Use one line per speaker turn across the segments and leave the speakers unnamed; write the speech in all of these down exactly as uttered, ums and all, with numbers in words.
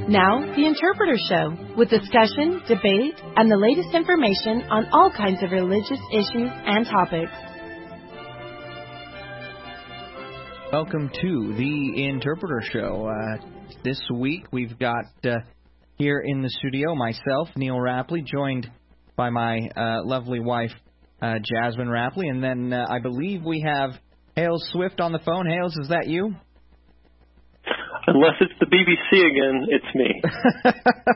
Now, The Interpreter Show, with discussion, debate, and the latest information on all kinds of religious issues and topics.
Welcome to The Interpreter Show. Uh, this week we've got uh, here in the studio myself, Neil Rapley, joined by my uh, lovely wife, uh, Jasmine Rapley, and then uh, I believe we have Hales Swift on the phone. Hales, is that you?
Unless it's the B B C again, it's me.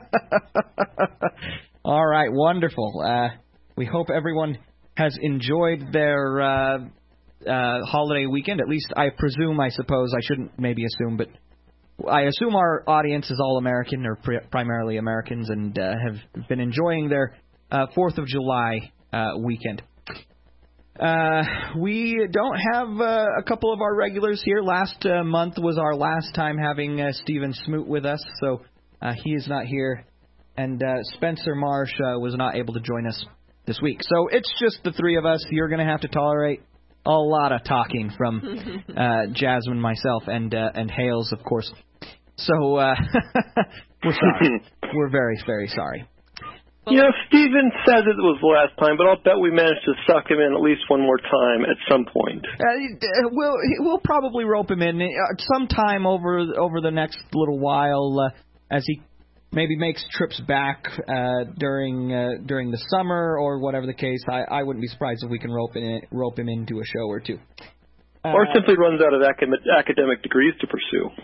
All right, wonderful. Uh, we hope everyone has enjoyed their uh, uh, holiday weekend. At least I presume, I suppose. I shouldn't maybe assume, but I assume our audience is all American or pri- primarily Americans and uh, have been enjoying their uh, fourth of July uh, weekend. Uh, we don't have uh, a couple of our regulars here. Last uh, month was our last time having uh, Stephen Smoot with us, so uh, he is not here. And uh, Spencer Marsh uh, was not able to join us this week. So it's just the three of us. You're going to have to tolerate a lot of talking from uh, Jasmine, myself, and uh, and Hales, of course. So uh, we're sorry. We're very, very sorry.
You know, Stephen says it was the last time, but I'll bet we managed to suck him in at least one more time at some point.
Uh, we'll we'll probably rope him in uh, sometime over over the next little while uh, as he maybe makes trips back uh, during uh, during the summer or whatever the case. I, I wouldn't be surprised if we can rope in, rope him into a show or two. Uh,
or simply runs out of academic, academic degrees to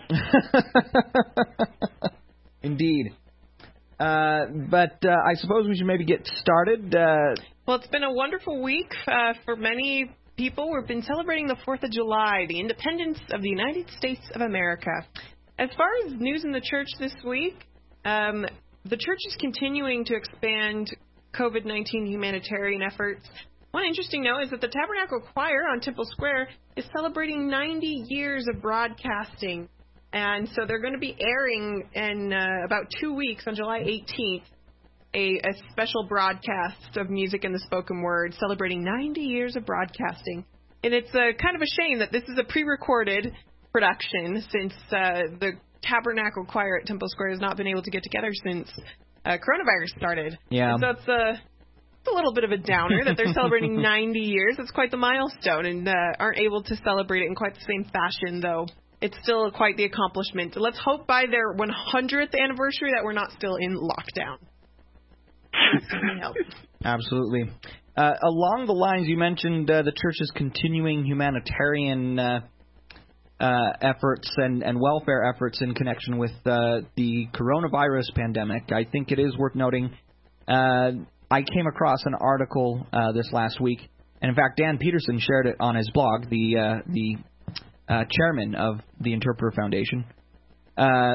pursue.
Indeed. Uh, but uh, I suppose we should maybe get started. Uh,
well, it's been a wonderful week uh, for many people. We've been celebrating the fourth of July, the independence of the United States of America. As far as news in the church this week, um, the church is continuing to expand COVID nineteen humanitarian efforts. One interesting note is that the Tabernacle Choir on Temple Square is celebrating ninety years of broadcasting. And so they're going to be airing in uh, about two weeks on July eighteenth, a, a special broadcast of music and the spoken word celebrating ninety years of broadcasting. And it's uh, kind of a shame that this is a pre-recorded production since uh, the Tabernacle Choir at Temple Square has not been able to get together since uh, coronavirus started.
Yeah.
And so it's a, it's a little bit of a downer that they're celebrating ninety years. It's quite the milestone and uh, aren't able to celebrate it in quite the same fashion, though. It's still quite the accomplishment. Let's hope by their one hundredth anniversary that we're not still in lockdown.
Absolutely. Uh, along the lines you mentioned, uh, the church's continuing humanitarian uh, uh, efforts and, and welfare efforts in connection with uh, the coronavirus pandemic. I think it is worth noting. Uh, I came across an article uh, this last week, and in fact, Dan Peterson shared it on his blog. The uh, the Uh, chairman of the Interpreter Foundation, uh,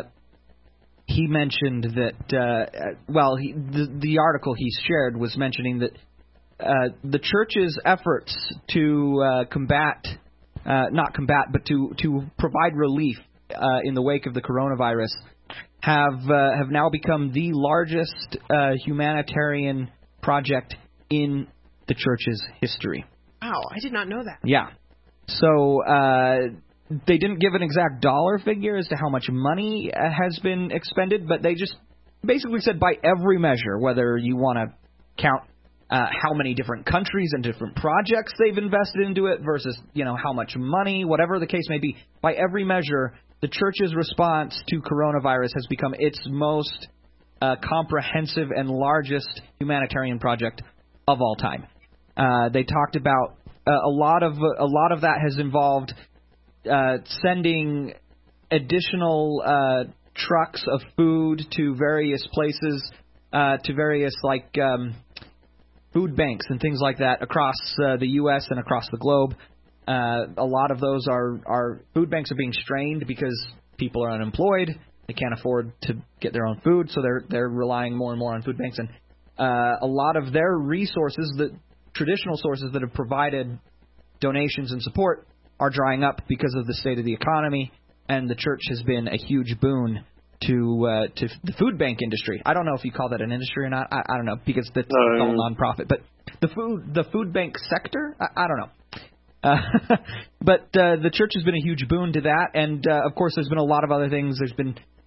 he mentioned that, uh, well, he, the, the article he shared was mentioning that uh, the church's efforts to uh, combat, uh, not combat, but to, to provide relief uh, in the wake of the coronavirus have uh, have now become the largest uh, humanitarian project in the church's history.
Wow, I did not know that.
Yeah. So uh, they didn't give an exact dollar figure as to how much money uh, has been expended, but they just basically said by every measure, whether you want to count uh, how many different countries and different projects they've invested into it versus, you know, how much money, whatever the case may be, by every measure, the church's response to coronavirus has become its most uh, comprehensive and largest humanitarian project of all time. Uh, they talked about Uh, a lot of uh, a lot of that has involved uh, sending additional uh, trucks of food to various places, uh, to various like um, food banks and things like that across uh, the U S and across the globe. Uh, a lot of those are, are food banks are being strained because people are unemployed. They can't afford to get their own food, so they're they're relying more and more on food banks. And uh, a lot of their resources that traditional sources that have provided donations and support are drying up because of the state of the economy, and the church has been a huge boon to uh, to the food bank industry. I don't know if you call that an industry or not. I, I don't know, because that's um, all nonprofit. But the food the food bank sector, I, I don't know. Uh, but uh, the church has been a huge boon to that, and uh, of course there's been a lot of other things. There's been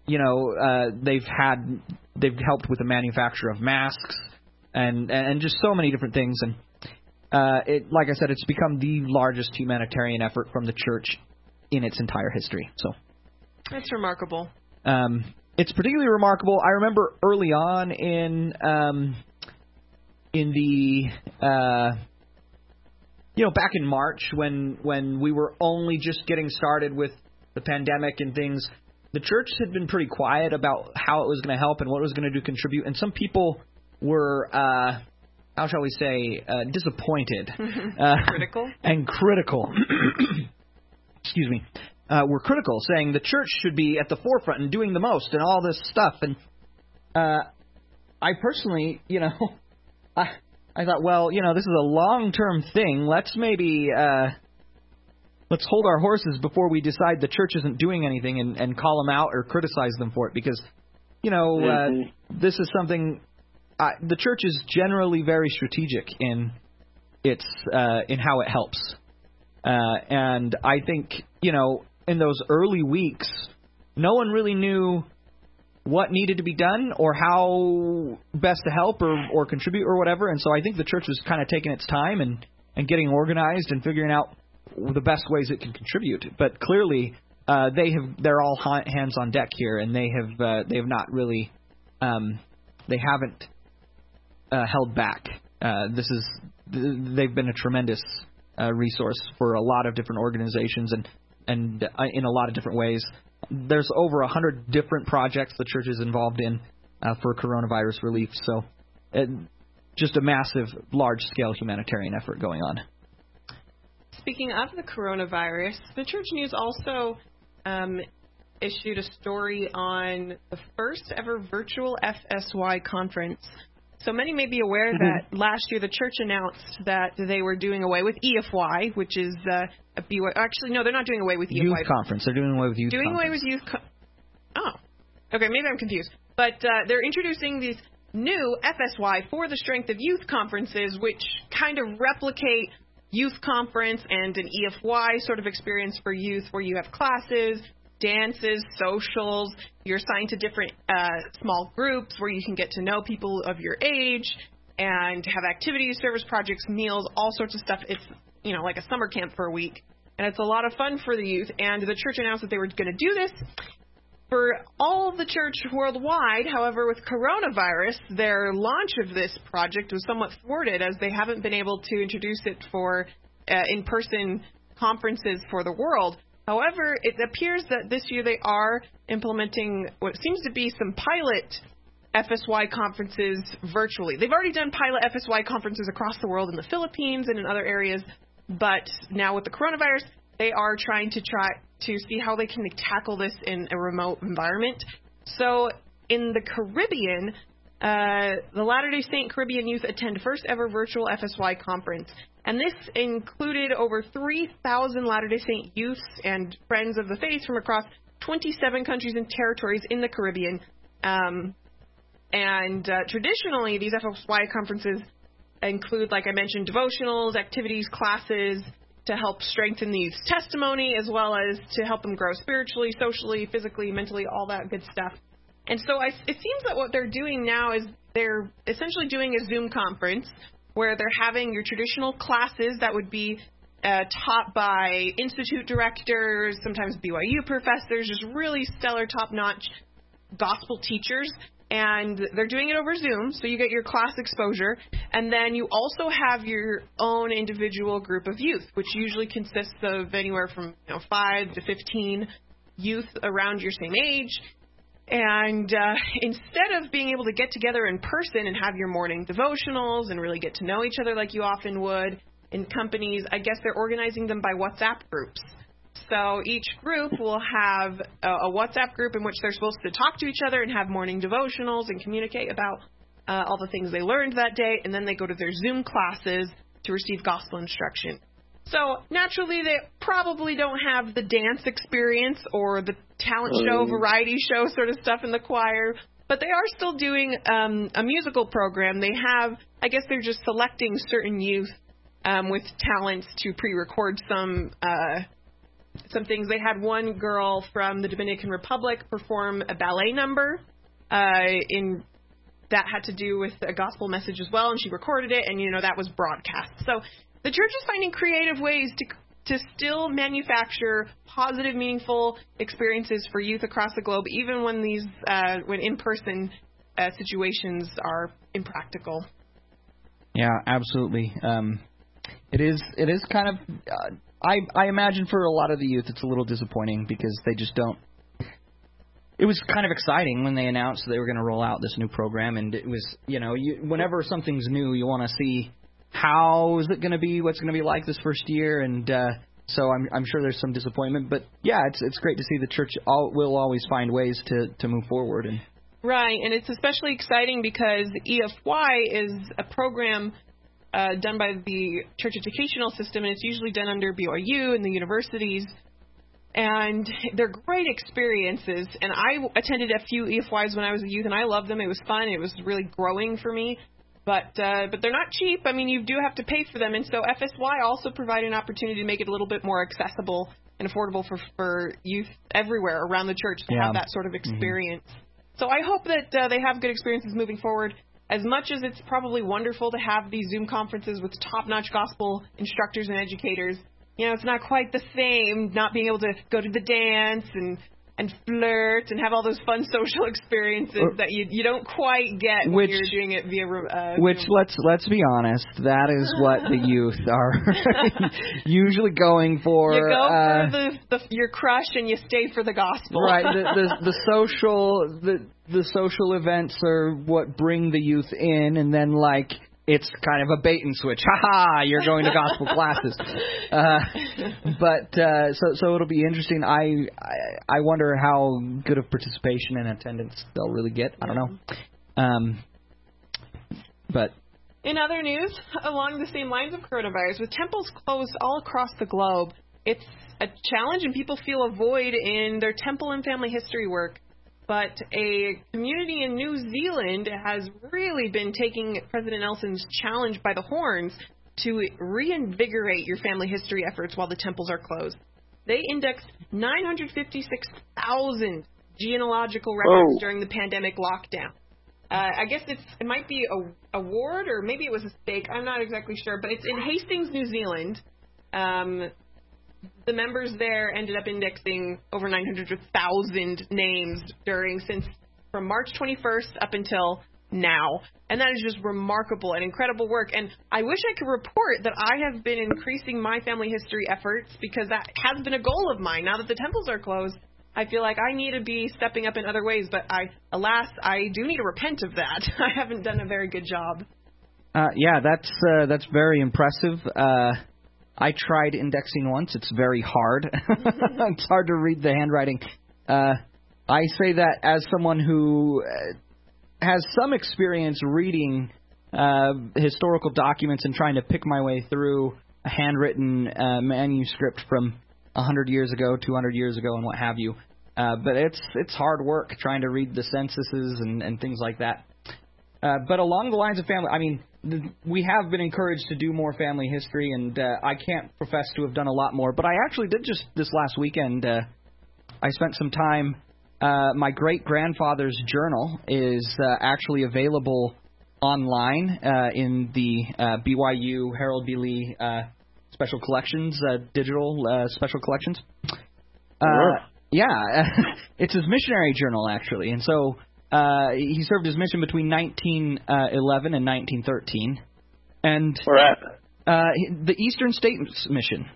you know, uh, they've had they've helped with the manufacture of masks and and just so many different things. And uh, it, like I said, it's become the largest humanitarian effort from the church in its entire history. So
that's remarkable.
Um, it's particularly remarkable. I remember early on in um, in the uh, you know back in March when when we were only just getting started with the pandemic and things, the church had been pretty quiet about how it was going to help and what it was going to do contribute, and some people were uh, how shall we say uh, disappointed, uh,
critical
and critical. Excuse me. Uh, were critical, saying the church should be at the forefront and doing the most and all this stuff. And uh, I personally, you know, I I thought, well, you know, this is a long-term thing. Let's maybe uh, let's hold our horses before we decide the church isn't doing anything and, and call them out or criticize them for it, because, you know, mm-hmm. uh, this is something. Uh, the church is generally very strategic in its uh, in how it helps, uh, and I think, you know, in those early weeks, no one really knew what needed to be done or how best to help or, or contribute or whatever. And so I think the church was kind of taking its time and, and getting organized and figuring out the best ways it can contribute. But clearly, uh, they have they're all hands on deck here, and they have uh, they have not really um, they haven't uh, held back. Uh, this is they've been a tremendous uh, resource for a lot of different organizations and. and uh, in a lot of different ways. There's over a hundred different projects the church is involved in uh, for coronavirus relief. So it, just a massive, large-scale humanitarian effort going on.
Speaking of the coronavirus, the Church News also um, issued a story on the first ever virtual F S Y conference. So many may be aware mm-hmm. that last year the church announced that they were doing away with E F Y, which is uh, a B Y. Actually, no, they're not doing away with E F Y.
Youth conference. They're doing away with youth
doing
conference.
away with youth. Co- oh, okay. Maybe I'm confused. But uh, they're introducing these new F S Y for the Strength of Youth conferences, which kind of replicate youth conference and an E F Y sort of experience for youth, where you have classes, dances, socials. You're assigned to different uh, small groups where you can get to know people of your age and have activities, service projects, meals, all sorts of stuff. It's, you know, like a summer camp for a week. And it's a lot of fun for the youth. And the church announced that they were going to do this for all of the church worldwide. However, with coronavirus, their launch of this project was somewhat thwarted, as they haven't been able to introduce it for uh, in-person conferences for the world. However, it appears that this year they are implementing what seems to be some pilot F S Y conferences virtually. They've already done pilot F S Y conferences across the world in the Philippines and in other areas, but now with the coronavirus, they are trying to try to see how they can tackle this in a remote environment. So in the Caribbean, uh, the Latter-day Saint Caribbean youth attend first ever virtual F S Y conference. And this included over three thousand Latter-day Saint youths and friends of the faith from across twenty-seven countries and territories in the Caribbean. Um, and uh, traditionally, these F S Y conferences include, like I mentioned, devotionals, activities, classes to help strengthen the youth's testimony, as well as to help them grow spiritually, socially, physically, mentally, all that good stuff. And so I, it seems that what they're doing now is they're essentially doing a Zoom conference where they're having your traditional classes that would be uh, taught by institute directors, sometimes B Y U professors, just really stellar, top-notch gospel teachers. And they're doing it over Zoom, so you get your class exposure. And then you also have your own individual group of youth, which usually consists of anywhere from you know, five to fifteen youth around your same age. And uh, instead of being able to get together in person and have your morning devotionals and really get to know each other like you often would in companies, I guess they're organizing them by WhatsApp groups. So each group will have a, a WhatsApp group in which they're supposed to talk to each other and have morning devotionals and communicate about uh, all the things they learned that day, and then they go to their Zoom classes to receive gospel instruction. So naturally, they probably don't have the dance experience or the talent show, variety show sort of stuff in the choir, but they are still doing um, a musical program. They have, I guess they're just selecting certain youth um, with talents to pre-record some uh, some things. They had one girl from the Dominican Republic perform a ballet number uh, in that had to do with a gospel message as well, and she recorded it, and, you know, that was broadcast. So the church is finding creative ways to to still manufacture positive, meaningful experiences for youth across the globe, even when these uh, when in-person uh, situations are impractical.
Yeah, absolutely. Um, it is. It is kind of. Uh, I I imagine for a lot of the youth, it's a little disappointing because they just don't. It was kind of exciting when they announced they were going to roll out this new program, and it was, you know, you, whenever something's new, you want to see how is it going to be, what's going to be like this first year, and uh, so I'm I'm sure there's some disappointment, but yeah, it's it's great to see the church all, will always find ways to, to move forward. And
right, and it's especially exciting because E F Y is a program uh, done by the church educational system, and it's usually done under B Y U and the universities. And they're great experiences. And I attended a few E F Ys when I was a youth, and I loved them. It was fun. It was really growing for me. But uh, but they're not cheap. I mean, you do have to pay for them. And so F S Y also provided an opportunity to make it a little bit more accessible and affordable for, for youth everywhere around the church to
yeah.
have that sort of experience. Mm-hmm. So I hope that uh, they have good experiences moving forward. As much as it's probably wonderful to have these Zoom conferences with top-notch gospel instructors and educators, you know, it's not quite the same not being able to go to the dance and, and flirt and have all those fun social experiences uh, that you you don't quite get when
which,
you're doing it via uh,
Which,
Zoom.
let's let's be honest, that is what the youth are usually going for.
You go
uh,
for the, the your crush and you stay for the gospel.
Right. The, the, the social the the social events are what bring the youth in, and then, like, it's kind of a bait and switch. Ha ha! You're going to gospel classes. Uh, but uh, so so it'll be interesting. I, I I wonder how good of participation and attendance they'll really get. I don't know. Um, but
in other news, along the same lines of coronavirus, with temples closed all across the globe, it's a challenge, and people feel a void in their temple and family history work. But a community in New Zealand has really been taking President Nelson's challenge by the horns to reinvigorate your family history efforts while the temples are closed. They indexed nine hundred fifty-six thousand genealogical records
Whoa.
during the pandemic lockdown. Uh, I guess it's it might be a award, or maybe it was a stake. I'm not exactly sure, but it's in Hastings, New Zealand. Um, The members there ended up indexing over nine hundred thousand names during since from March twenty-first up until now. And that is just remarkable and incredible work. And I wish I could report that I have been increasing my family history efforts, because that has been a goal of mine. Now that the temples are closed, I feel like I need to be stepping up in other ways. But I, alas, I do need to repent of that. I haven't done a very good job.
Uh, yeah, that's uh, that's very impressive. Uh, I tried indexing once. It's very hard. It's hard to read the handwriting. Uh, I say that as someone who has some experience reading uh, historical documents and trying to pick my way through a handwritten uh, manuscript from one hundred years ago, two hundred years ago, and what have you. Uh, but it's it's hard work trying to read the censuses and, and things like that. Uh, but along the lines of family, I mean, th- we have been encouraged to do more family history, and uh, I can't profess to have done a lot more. But I actually did just this last weekend. Uh, I spent some time. Uh, my great-grandfather's journal is uh, actually available online uh, in the uh, B Y U Harold B. Lee uh, Special Collections, uh, digital uh, special collections. Uh, yeah, it's his missionary journal, actually. And so uh, he served his mission between nineteen eleven and nineteen thirteen. And
Where at?
Uh, the Eastern States Mission.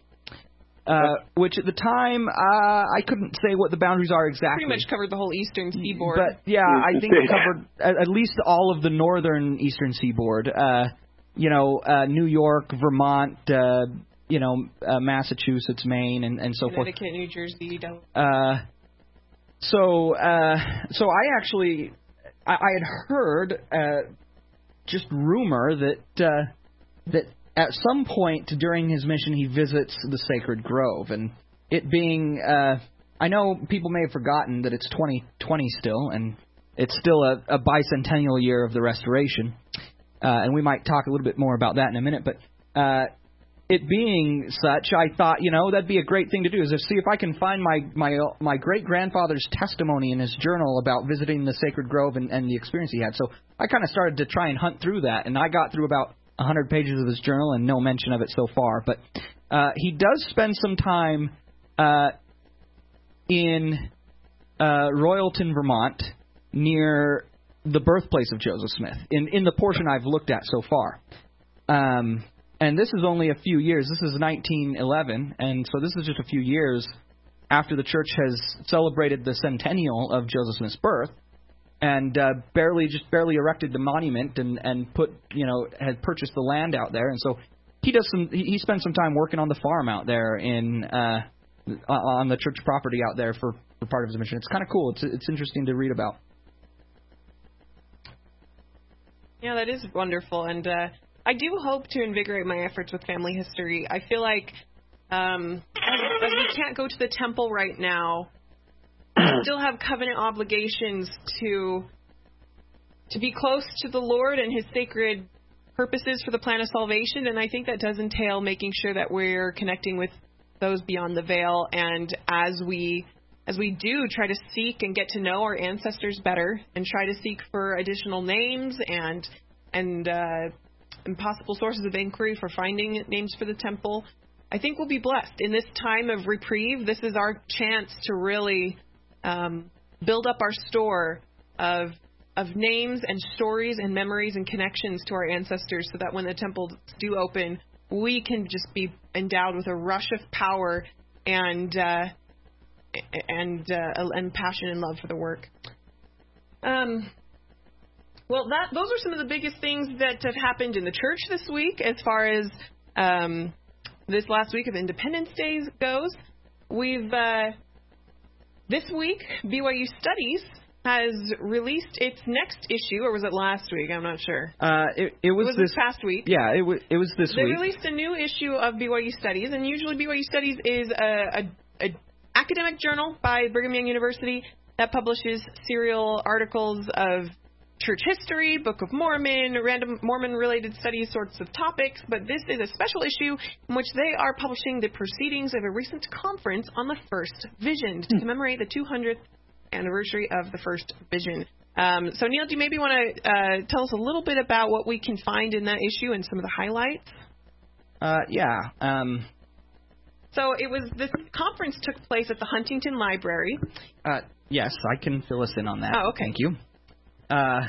Uh, which at the time, uh, I couldn't say what the boundaries are exactly.
Pretty much covered the whole eastern seaboard.
But, yeah, I think it covered at, at least all of the northern eastern seaboard. Uh, you know, uh, New York, Vermont, uh, you know, uh, Massachusetts, Maine, and, and so forth.
Connecticut, New Jersey.
Uh, so, uh, so I actually, I, I had heard uh, just rumor that uh, that at some point during his mission, he visits the Sacred Grove. And it being, uh, I know people may have forgotten that it's twenty twenty still, and it's still a, a bicentennial year of the Restoration. Uh, and we might talk a little bit more about that in a minute. But uh, it being such, I thought, you know, that'd be a great thing to do, is to see if I can find my my my great-grandfather's testimony in his journal about visiting the Sacred Grove and, and the experience he had. So I kind of started to try and hunt through that, and I got through about one hundred pages of his journal and no mention of it so far. But uh, he does spend some time uh, in uh, Royalton, Vermont, near the birthplace of Joseph Smith, in, in the portion I've looked at so far. Um And this is only a few years. This is nineteen eleven, and so this is just a few years after the church has celebrated the centennial of Joseph Smith's birth, and uh, barely just barely erected the monument and and put you know had purchased the land out there. And so he does some. He, he spends some time working on the farm out there in uh, on the church property out there for, for part of his mission. It's kind of cool. It's it's interesting to read about.
Yeah, that is wonderful, and. Uh... I do hope to invigorate my efforts with family history. I feel like um, as, as we can't go to the temple right now, we still have covenant obligations to to be close to the Lord and His sacred purposes for the plan of salvation. And I think that does entail making sure that we're connecting with those beyond the veil. And as we as we do try to seek and get to know our ancestors better, and try to seek for additional names and and uh, and possible sources of inquiry for finding names for the temple, I think we'll be blessed. In this time of reprieve, this is our chance to really um, build up our store of of names and stories and memories and connections to our ancestors, so that when the temples do open, we can just be endowed with a rush of power and uh, and uh, and passion and love for the work. Um. Well, that those are some of the biggest things that have happened in the church this week as far as um, this last week of Independence Day goes. We've, uh, this week, B Y U Studies has released its next issue, or was it last week? I'm not sure.
Uh, it, it was,
it was
this,
this past week.
Yeah, it, w- it was this
they
week.
They released a new issue of B Y U Studies, and usually B Y U Studies is a, a, a academic journal by Brigham Young University that publishes serial articles of church history, Book of Mormon, random Mormon-related studies sorts of topics, but this is a special issue in which they are publishing the proceedings of a recent conference on the First Vision to commemorate the two hundredth anniversary of the First Vision. Um, so, Neil, do you maybe want to uh, tell us a little bit about what we can find in that issue and some of the highlights?
Uh, yeah. Um,
so it was this conference took place at the Huntington Library.
Uh, yes, I can fill us in on that.
Oh, okay.
Thank you. Uh,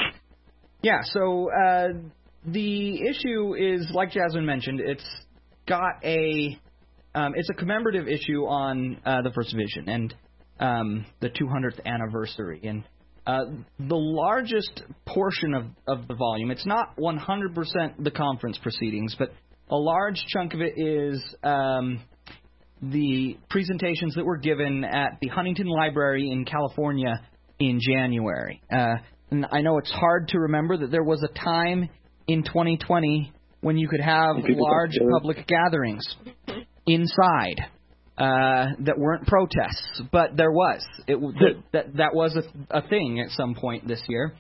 yeah, so uh, the issue is, like Jasmine mentioned, it's got a um, it's a commemorative issue on uh, the First Vision and um, the two hundredth anniversary. And uh, the largest portion of, of the volume, it's not one hundred percent the conference proceedings, but a large chunk of it is um, the presentations that were given at the Huntington Library in California in January. Uh, and I know it's hard to remember that there was a time in twenty twenty when you could have large public gatherings inside uh, that weren't protests, but there was. It, that, that, that was a, a thing at some point this year.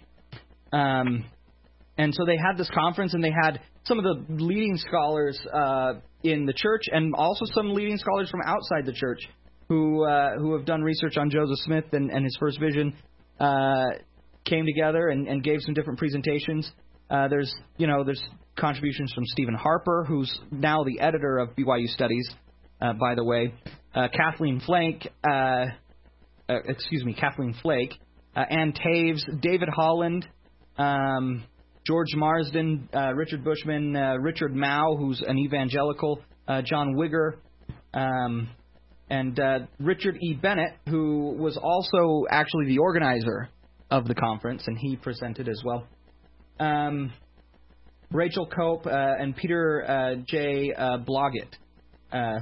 Um, and so they had this conference, and they had some of the leading scholars uh, in the church, and also some leading scholars from outside the church who uh, who have done research on Joseph Smith and, and his First Vision, uh, came together and, and gave some different presentations. Uh, there's you know there's contributions from Stephen Harper, who's now the editor of B Y U Studies, uh, by the way. Uh, Kathleen Flake, uh, uh, excuse me, Kathleen Flake, uh, Ann Taves, David Holland, um, George Marsden, uh, Richard Bushman, uh, Richard Mao, who's an evangelical, uh, John Wigger, um, and uh, Richard E. Bennett, who was also actually the organizer of the conference, and he presented as well. Um, Rachel Cope uh, and Peter uh, J. Uh, Blodgett. Uh,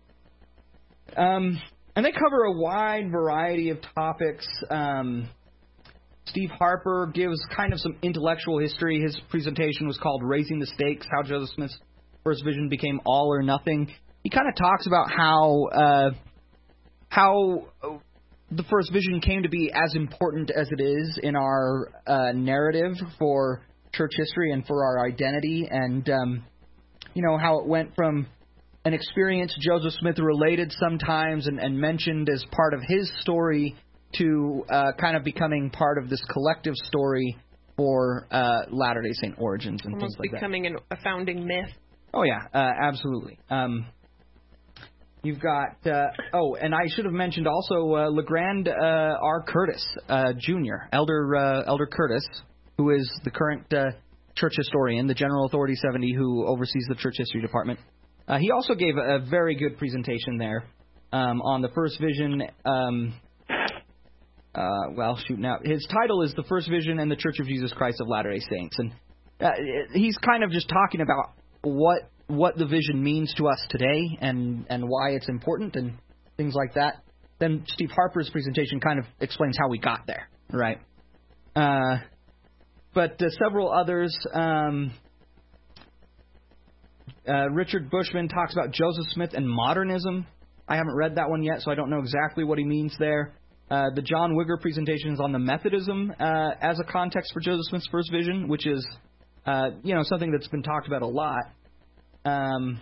um, and they cover a wide variety of topics. Um, Steve Harper gives kind of some intellectual history. His presentation was called Raising the Stakes, How Joseph Smith's First Vision Became All or Nothing. He kind of talks about how uh, how the First Vision came to be as important as it is in our uh, narrative for church history and for our identity. And um, you know, how it went from an experience Joseph Smith related sometimes and, and mentioned as part of his story to uh, kind of becoming part of this collective story for uh, Latter-day Saint origins and
Almost
things like
becoming
that.
An, a founding myth.
Oh, yeah, uh, absolutely. Um, you've got, uh, oh, and I should have mentioned also uh, LeGrand uh, R. Curtis, uh, Junior, Elder uh, Elder Curtis, who is the current uh, church historian, the General Authority seventy who oversees the church history department. Uh, he also gave a, a very good presentation there um, on the first vision. Um, uh, well, shoot now. His title is The First Vision and the Church of Jesus Christ of Latter-day Saints. And uh, he's kind of just talking about what what the vision means to us today and, and why it's important and things like that. Then Steve Harper's presentation kind of explains how we got there, right? Uh, but uh, several others... Um, Uh, Richard Bushman talks about Joseph Smith and modernism. I haven't read that one yet, so I don't know exactly what he means there. Uh, the John Wigger presentation is on the Methodism uh, as a context for Joseph Smith's first vision, which is, uh, you know, something that's been talked about a lot. Um,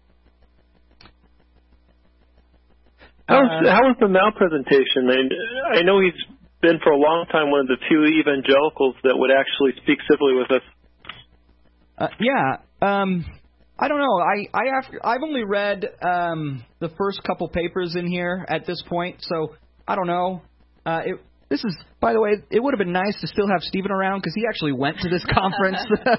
how, was, uh, how was the Mao presentation? I, mean, I know he's been for a long time one of the few evangelicals that would actually speak civilly with us.
Uh, yeah. Um, I don't know. I, I have, I've only read um, the first couple papers in here at this point, so I don't know. Uh, it, this is, by the way, it would have been nice to still have Stephen around because he actually went to this conference,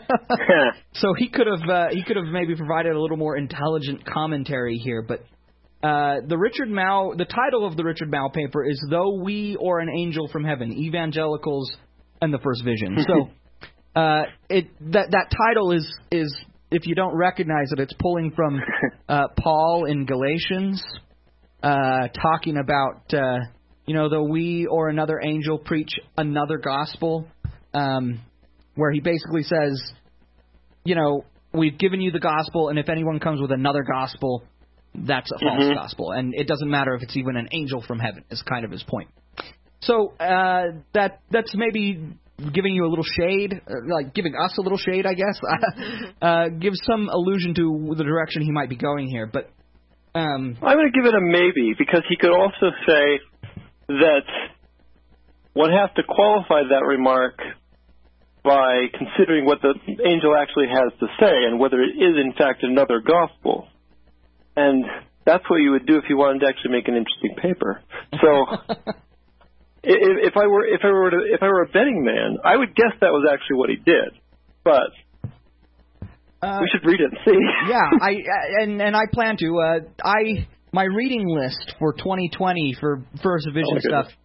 so he could have uh, he could have maybe provided a little more intelligent commentary here. But uh, the Richard Mao, the title of the Richard Mao paper is "Though We or an Angel from Heaven: Evangelicals and the First Vision." So uh, it that that title is is. If you don't recognize it, it's pulling from uh, Paul in Galatians, uh, talking about, uh, you know, though we or another angel preach another gospel, um, where he basically says, you know, we've given you the gospel, and if anyone comes with another gospel, that's a false mm-hmm. gospel. And it doesn't matter if it's even an angel from heaven, is kind of his point. So uh, that that's maybe... giving you a little shade, uh, like giving us a little shade, I guess, uh, gives some allusion to the direction he might be going here. But um,
I'm going to give it a maybe, because he could also say that one has to qualify that remark by considering what the angel actually has to say and whether it is, in fact, another gospel. And that's what you would do if you wanted to actually make an interesting paper. So... If, if I were if I were to, if I were a betting man, I would guess that was actually what he did. But uh, we should read it and see.
yeah, I and and I plan to. Uh, I my reading list for twenty twenty for First Vision oh stuff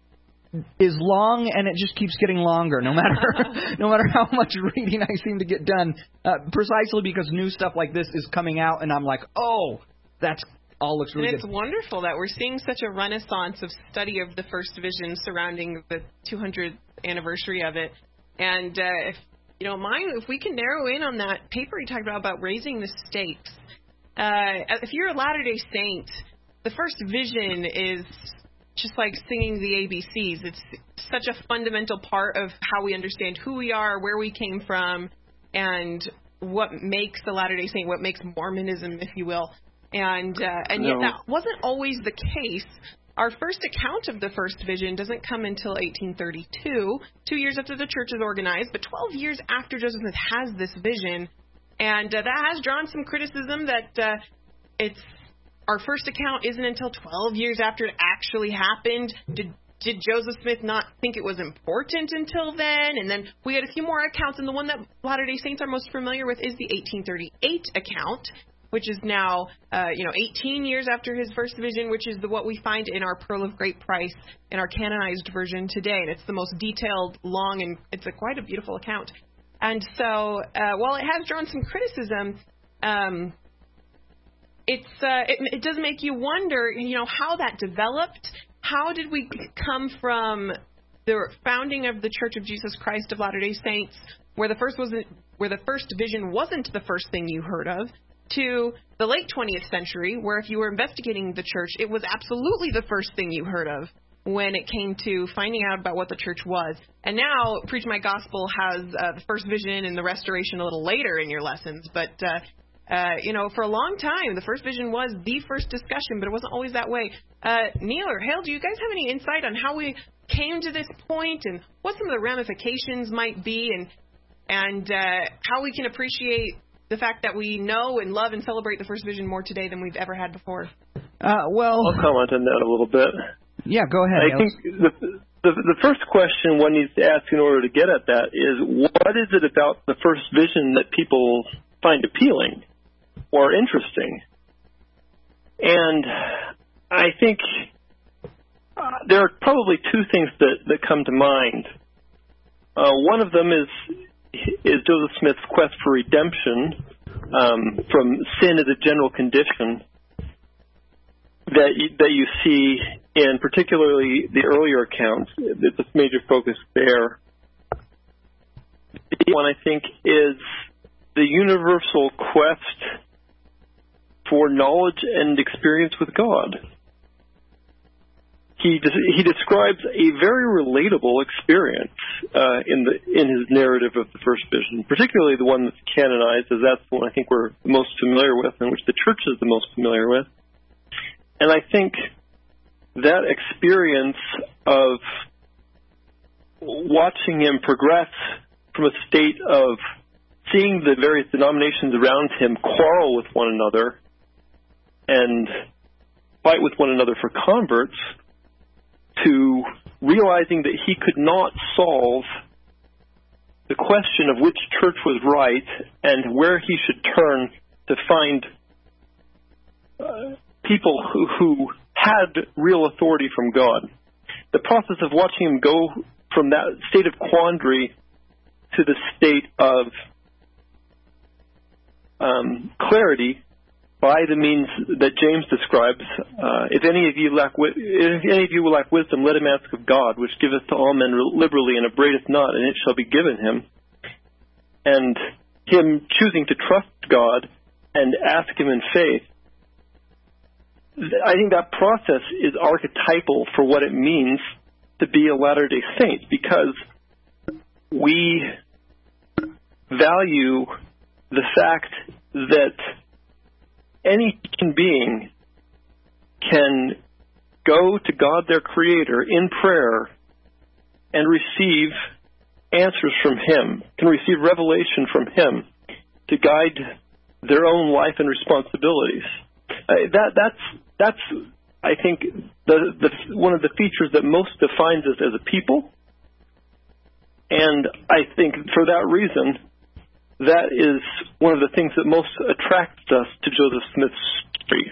is long, and it just keeps getting longer. No matter no matter how much reading I seem to get done, uh, precisely because new stuff like this is coming out, and I'm like, oh, that's. All looks really
and it's
good.
wonderful that we're seeing such a renaissance of study of the First Vision surrounding the two hundredth anniversary of it. And uh, if you don't mind, if we can narrow in on that paper you talked about, about raising the stakes. Uh, if you're a Latter-day Saint, the First Vision is just like singing the A B Cs. It's such a fundamental part of how we understand who we are, where we came from, and what makes the Latter-day Saint, what makes Mormonism, if you will. And uh, and yet
no.
that wasn't always the case. Our first account of the First Vision doesn't come until eighteen thirty-two, two years after the church is organized, but twelve years after Joseph Smith has this vision. And uh, that has drawn some criticism that uh, it's our first account isn't until twelve years after it actually happened. Did did Joseph Smith not think it was important until then? And then we had a few more accounts, and the one that Latter-day Saints are most familiar with is the eighteen thirty-eight account, which is now, uh, you know, eighteen years after his first vision, which is the, what we find in our Pearl of Great Price, in our canonized version today. And it's the most detailed, long, and it's a quite a beautiful account. And so, uh, while it has drawn some criticism, um, it's uh, it, it does make you wonder, you know, how that developed. How did we come from the founding of the Church of Jesus Christ of Latter-day Saints, where the first wasn't, where the first vision wasn't the first thing you heard of, to the late twentieth century, where if you were investigating the church, it was absolutely the first thing you heard of when it came to finding out about what the church was. And now, Preach My Gospel has uh, the first vision and the restoration a little later in your lessons. But uh, Uh, you know, for a long time, the first vision was the first discussion, but it wasn't always that way. Uh, Neil or Hale, do you guys have any insight on how we came to this point and what some of the ramifications might be, and and uh, how we can appreciate the fact that we know and love and celebrate the first vision more today than we've ever had before?
Uh, well,
I'll comment on that a little bit.
Yeah, go ahead.
I
Hale.
think the, the the first question one needs to ask in order to get at that is, what is it about the first vision that people find appealing or interesting? And I think uh, there are probably two things that, that come to mind. Uh, one of them is is Joseph Smith's quest for redemption um, from sin as a general condition that you, that you see in particularly the earlier accounts. It's a major focus there. The one, I think, is the universal quest for knowledge and experience with God. He he describes a very relatable experience uh, in the in his narrative of the first vision, particularly the one that's canonized, as that's the one I think we're most familiar with, and which the church is the most familiar with. And I think that experience of watching him progress from a state of seeing the various denominations around him quarrel with one another and fight with one another for converts, to realizing that he could not solve the question of which church was right and where he should turn to find uh, people who, who had real authority from God. The process of watching him go from that state of quandary to the state of um, clarity by the means that James describes. Uh, if any of you lack, wi- if any of you will lack wisdom, let him ask of God, which giveth to all men liberally, and upbraideth not, and it shall be given him. And him choosing to trust God and ask him in faith, I think that process is archetypal for what it means to be a Latter-day Saint, because we value the fact that any human being can go to God, their Creator, in prayer and receive answers from Him, can receive revelation from Him to guide their own life and responsibilities. Uh, that that's that's I think the, the one of the features that most defines us as a people, and I think for that reason, that is one of the things that most attracts us to Joseph Smith's story.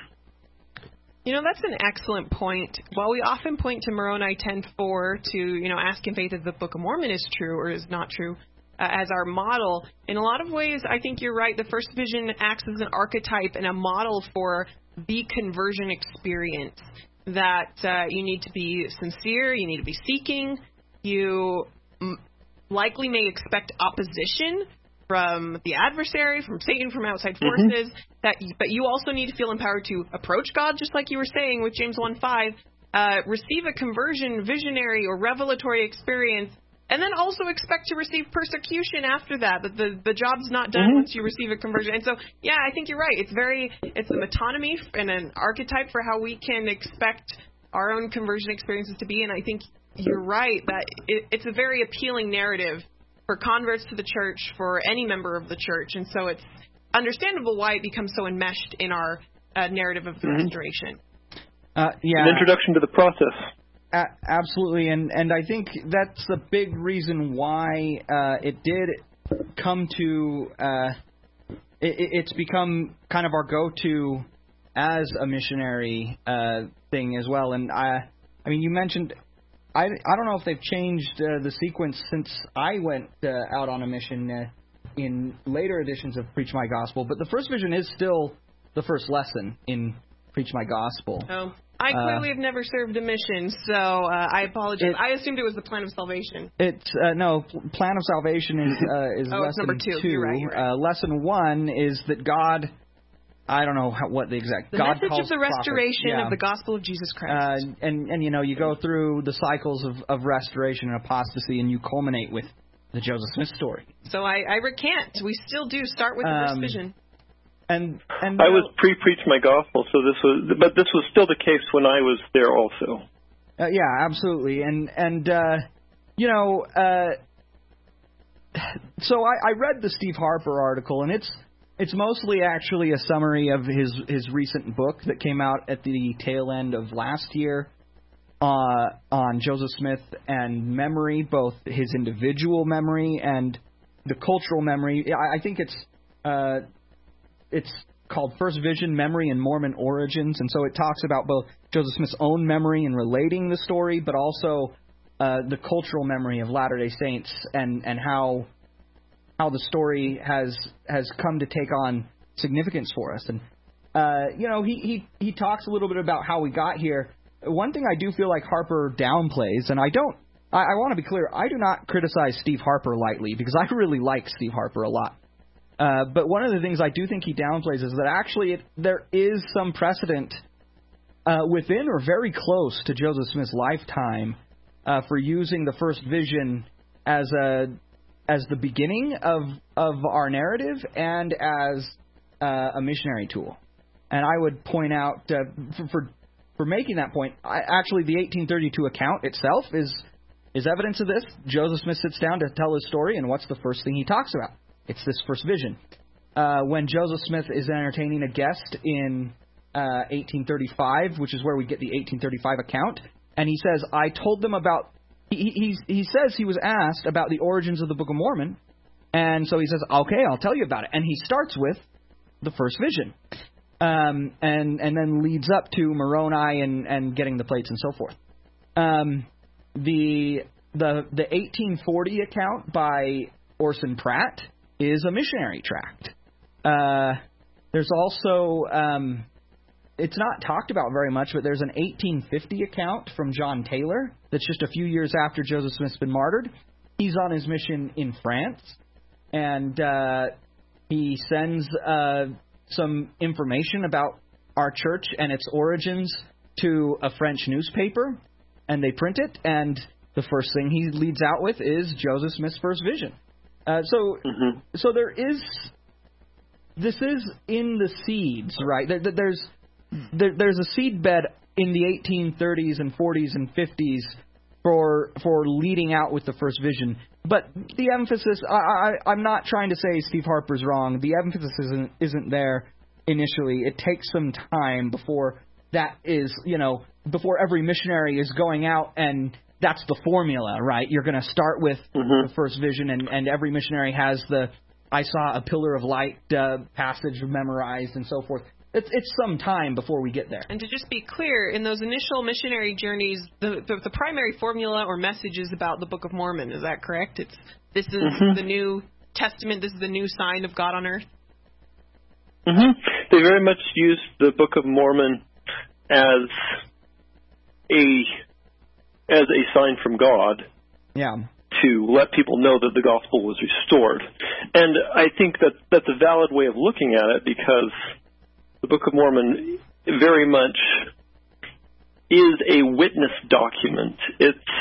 You know, that's an excellent point. While we often point to Moroni ten four to, you know, ask in faith if the Book of Mormon is true or is not true uh, as our model, in a lot of ways, I think you're right. The first vision acts as an archetype and a model for the conversion experience, that uh, you need to be sincere, you need to be seeking, you m- likely may expect opposition from the adversary, from Satan, from outside forces, mm-hmm. that, but you also need to feel empowered to approach God, just like you were saying with James one five, uh, receive a conversion, visionary, or revelatory experience, and then also expect to receive persecution after that, that the, the job's not done mm-hmm. once you receive a conversion. And so, yeah, I think you're right. It's very, it's a metonymy and an archetype for how we can expect our own conversion experiences to be, and I think you're right that it, it's a very appealing narrative for converts to the church, for any member of the church. And so it's understandable why it becomes so enmeshed in our uh, narrative of the mm-hmm. restoration.
Uh, yeah.
An introduction to the process.
Uh, absolutely. And, and I think that's a big reason why uh, it did come to, uh, it, it's become kind of our go-to as a missionary uh, thing as well. And I, I mean, you mentioned, I, I don't know if they've changed uh, the sequence since I went uh, out on a mission uh, in later editions of Preach My Gospel, but the first vision is still the first lesson in Preach My Gospel.
Oh, I clearly uh, have never served a mission, so uh, I apologize. It, I assumed it was the plan of salvation.
It's uh, no, plan of salvation is uh, is
oh,
lesson
number two.
two.
You're right, you're right.
Uh, lesson one is that God. I don't know how, what the exact...
The
God
message
calls
of the restoration
yeah.
of the gospel of Jesus Christ.
Uh, and, and, you know, you go through the cycles of, of restoration and apostasy, and you culminate with the Joseph Smith story.
So I, I recant. We still do start with the
um,
first vision.
And and
I was pre-preached my gospel, so this was, but this was still the case when I was there also.
Uh, yeah, absolutely. And and uh, you know, uh, so I, I read the Steve Harper article, and it's it's mostly actually a summary of his his recent book that came out at the tail end of last year. Uh, on Joseph Smith and memory, both his individual memory and the cultural memory. I, I think it's uh, it's called First Vision, Memory, and Mormon Origins, and so it talks about both Joseph Smith's own memory in relating the story, but also uh, the cultural memory of Latter-day Saints and, and how how the story has has come to take on significance for us. And uh, you know, he, he he talks a little bit about how we got here. One thing I do feel like Harper downplays, and I don't, I, I want to be clear, I do not criticize Steve Harper lightly, because I really like Steve Harper a lot. Uh, but one of the things I do think he downplays is that actually it, there is some precedent uh, within or very close to Joseph Smith's lifetime uh, for using the First Vision as a as the beginning of of our narrative and as uh, a missionary tool. And I would point out uh, for, for For making that point, I, actually the eighteen thirty-two account itself is is evidence of this. Joseph Smith sits down to tell his story, and what's the first thing he talks about? It's this first vision. Uh, when Joseph Smith is entertaining a guest in uh, eighteen thirty-five, which is where we get the eighteen thirty-five account, and he says, I told them about, he, he, he says he was asked about the origins of the Book of Mormon, and so he says, okay, I'll tell you about it. And he starts with the first vision. Um, and and then leads up to Moroni and, and getting the plates and so forth. Um, the the the eighteen forty account by Orson Pratt is a missionary tract. Uh, there's also um, it's not talked about very much, but there's an eighteen fifty account from John Taylor that's just a few years after Joseph Smith's been martyred. He's on his mission in France, and uh, he sends Uh, some information about our church and its origins to a French newspaper, and they print it, and the first thing he leads out with is Joseph Smith's first vision. Uh, so mm-hmm. so there is, this is in the seeds, right? There, there's there, there's a seed bed in the eighteen thirties and forties and fifties for for leading out with the first vision. But the emphasis, I, I, I'm not trying to say Steve Harper's wrong. The emphasis isn't isn't there initially. It takes some time before that is, you know, before every missionary is going out and that's the formula, right? You're going to start with mm-hmm. the first vision, and, and every missionary has the I saw a pillar of light uh, passage memorized and so forth. It's it's some time before we get there.
And to just be clear, in those initial missionary journeys, the the, the primary formula or message is about the Book of Mormon. Is that correct? It's this is mm-hmm. the New Testament. This is the new sign of God on earth.
Mm-hmm. They very much used the Book of Mormon as a as a sign from God.
Yeah.
To let people know that the gospel was restored, and I think that that's a valid way of looking at it, because the Book of Mormon very much is a witness document. It's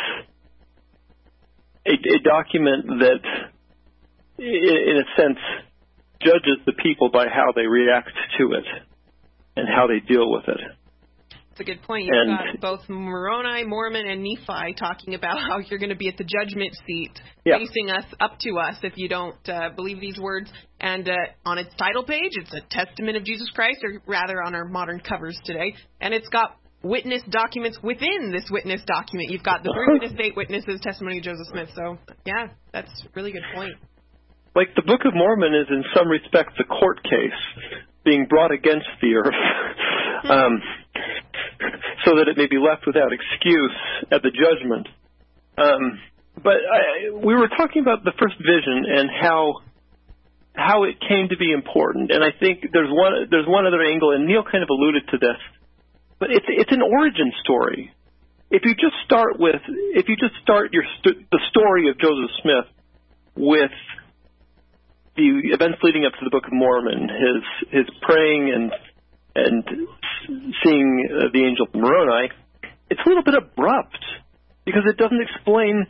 a, a document that, in a sense, judges the people by how they react to it and how they deal with it.
That's a good point. You've and, got both Moroni, Mormon, and Nephi talking about how you're going to be at the judgment seat, yeah. facing us, up to us, if you don't uh, believe these words. And uh, on its title page, it's a testament of Jesus Christ, or rather on our modern covers today. And it's got witness documents within this witness document. You've got the three witness, eight witnesses, testimony of Joseph Smith. So, yeah, that's a really good point.
Like the Book of Mormon is in some respects a court case being brought against the earth. um, so that it may be left without excuse at the judgment. Um, but I, we were talking about the first vision and how how it came to be important, and I think there's one there's one other angle, and Neil kind of alluded to this, but it's it's an origin story. If you just start with if you just start your st- the story of Joseph Smith with the events leading up to the Book of Mormon, his his praying and and seeing uh, the angel of Moroni, it's a little bit abrupt because it doesn't explain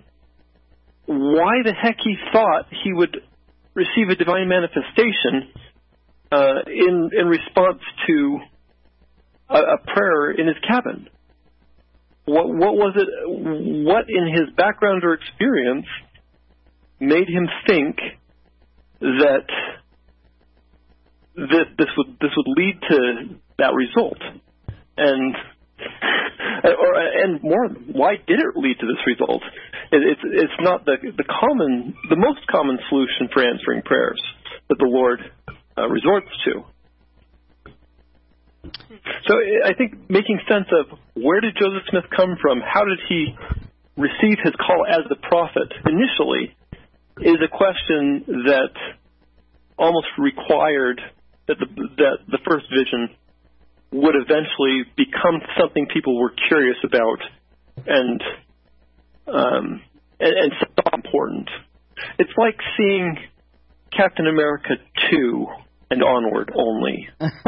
why the heck he thought he would receive a divine manifestation uh, in in response to a, a prayer in his cabin. What what was it? What in his background or experience made him think that that this would this would lead to that result? And or and more, why did it lead to this result? It, it's it's not the the common the most common solution for answering prayers that the Lord uh, resorts to. So I think making sense of where did Joseph Smith come from, how did he receive his call as the prophet initially, is a question that almost required that the that the first vision would eventually become something people were curious about and um, and, and so important. It's like seeing Captain America two and onward only.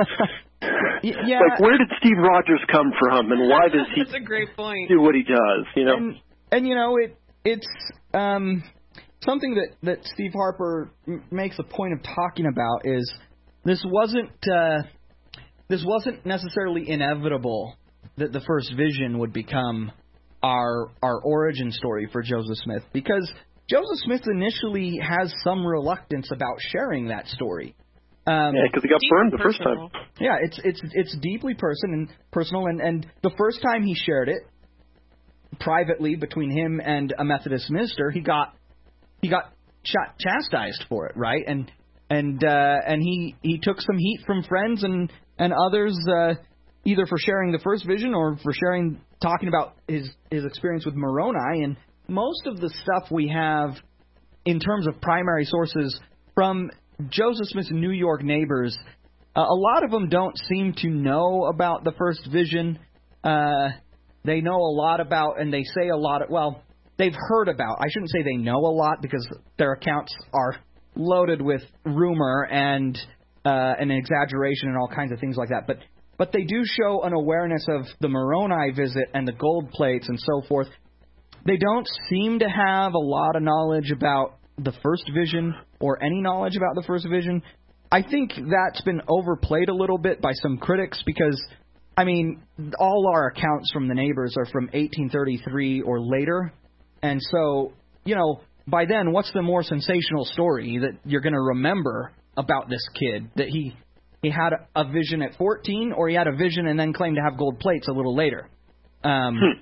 Yeah.
Like, where did Steve Rogers come from, and why does he
That's a great point.
do what he does? You know,
and, and you know it it's um, something that, that Steve Harper m- makes a point of talking about is this wasn't uh, this wasn't necessarily inevitable that the first vision would become our our origin story for Joseph Smith, because Joseph Smith initially has some reluctance about sharing that story. Um,
yeah, because he got
deeply
burned the first
personal.
time.
Yeah, it's it's it's deeply person and personal, and, and the first time he shared it privately between him and a Methodist minister, he got he got ch- chastised for it, right? And and uh, and he, he took some heat from friends and and others, uh, either for sharing the first vision or for sharing talking about his his experience with Moroni. And most of the stuff we have in terms of primary sources from Joseph Smith's New York neighbors, uh, a lot of them don't seem to know about the first vision. Uh, they know a lot about, and they say a lot of, well, they've heard about. I shouldn't say they know a lot, because their accounts are loaded with rumor and uh, an exaggeration and all kinds of things like that. But but they do show an awareness of the Moroni visit and the gold plates and so forth. They don't seem to have a lot of knowledge about the first vision or any knowledge about the first vision. I think that's been overplayed a little bit by some critics, because, I mean, all our accounts from the neighbors are from eighteen thirty-three or later. And so, you know, by then, what's the more sensational story that you're going to remember about this kid? That he he had a vision at fourteen, or he had a vision and then claimed to have gold plates a little later? Um,
Hmm.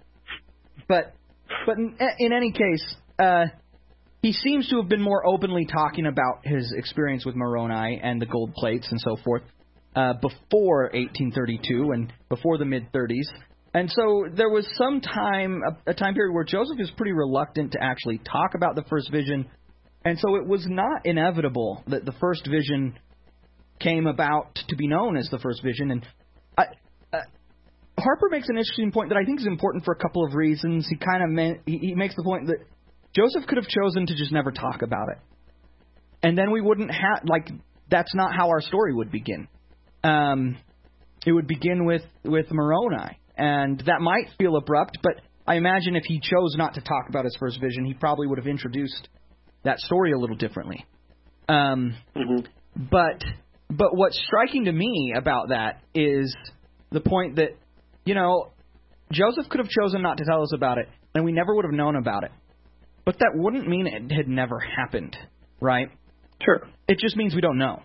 But but in, in any case, uh, he seems to have been more openly talking about his experience with Moroni and the gold plates and so forth uh, before eighteen thirty-two and before the mid-thirties. And so there was some time, a, a time period where Joseph is pretty reluctant to actually talk about the first vision. And so it was not inevitable that the first vision came about to be known as the first vision. And I, uh, Harper makes an interesting point that I think is important for a couple of reasons. He kind of meant, he, he makes the point that Joseph could have chosen to just never talk about it. And then we wouldn't have, like, that's not how our story would begin. Um, it would begin with, with Moroni. And that might feel abrupt, but I imagine if he chose not to talk about his first vision, he probably would have introduced that story a little differently. Um,
Mm-hmm.
But but what's striking to me about that is the point that, you know, Joseph could have chosen not to tell us about it, and we never would have known about it. But that wouldn't mean it had never happened, right?
Sure.
It just means we don't know.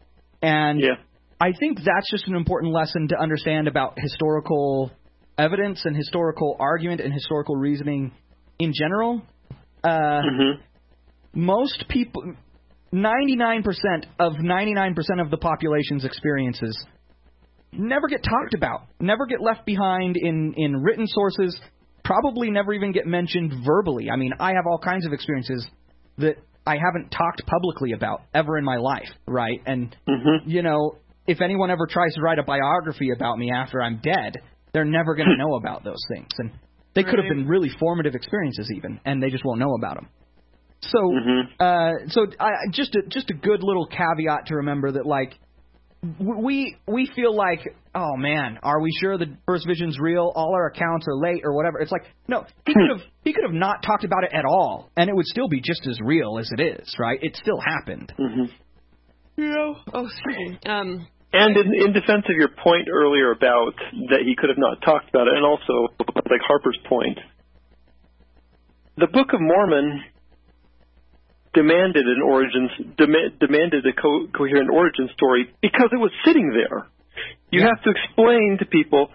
And
Yeah.
I think that's just an important lesson to understand about historical evidence and historical argument and historical reasoning in general. Uh,
Mm-hmm.
Most people, ninety-nine percent of ninety-nine percent of the population's experiences never get talked about, never get left behind in, in written sources, probably never even get mentioned verbally. I mean, I have all kinds of experiences that I haven't talked publicly about ever in my life, right? And,
Mm-hmm.
you know, if anyone ever tries to write a biography about me after I'm dead, they're never going to know about those things. And they could have
Right.
been really formative experiences even, and they just won't know about them. So,
Mm-hmm.
uh, so I, just a, just a good little caveat to remember that, like, w- we we feel like, oh man, are we sure the first vision's real? All our accounts are late or whatever. It's like, no, he could have he could have not talked about it at all, and it would still be just as real as it is, right? It still happened.
Mm-hmm.
You know, oh, excuse me. Um,
and in, in defense of your point earlier about that he could have not talked about it, and also like Harper's point, the Book of Mormon demanded an origin, dem- demanded a co- coherent origin story because it was sitting there. You yeah. have to explain to people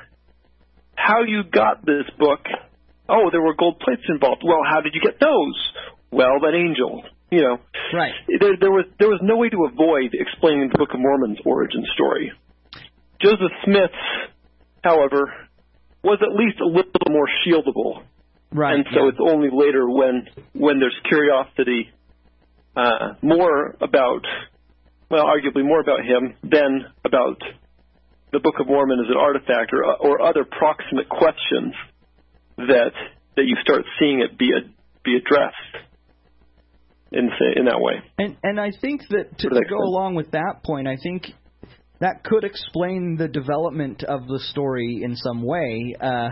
how you got this book. Oh, there were gold plates involved. Well, how did you get those? Well, that angel. You know,
right?
There, there was there was no way to avoid explaining the Book of Mormon's origin story. Joseph Smith's, however, was at least a little more shieldable,
right?
And so
yeah.
it's only later when when there's curiosity, uh, more about, well, arguably more about him than about the Book of Mormon as an artifact or or other proximate questions that that you start seeing it be a, be addressed. In, in that way.
And and I think that to, to go along with that point, I think that could explain the development of the story in some way. Uh,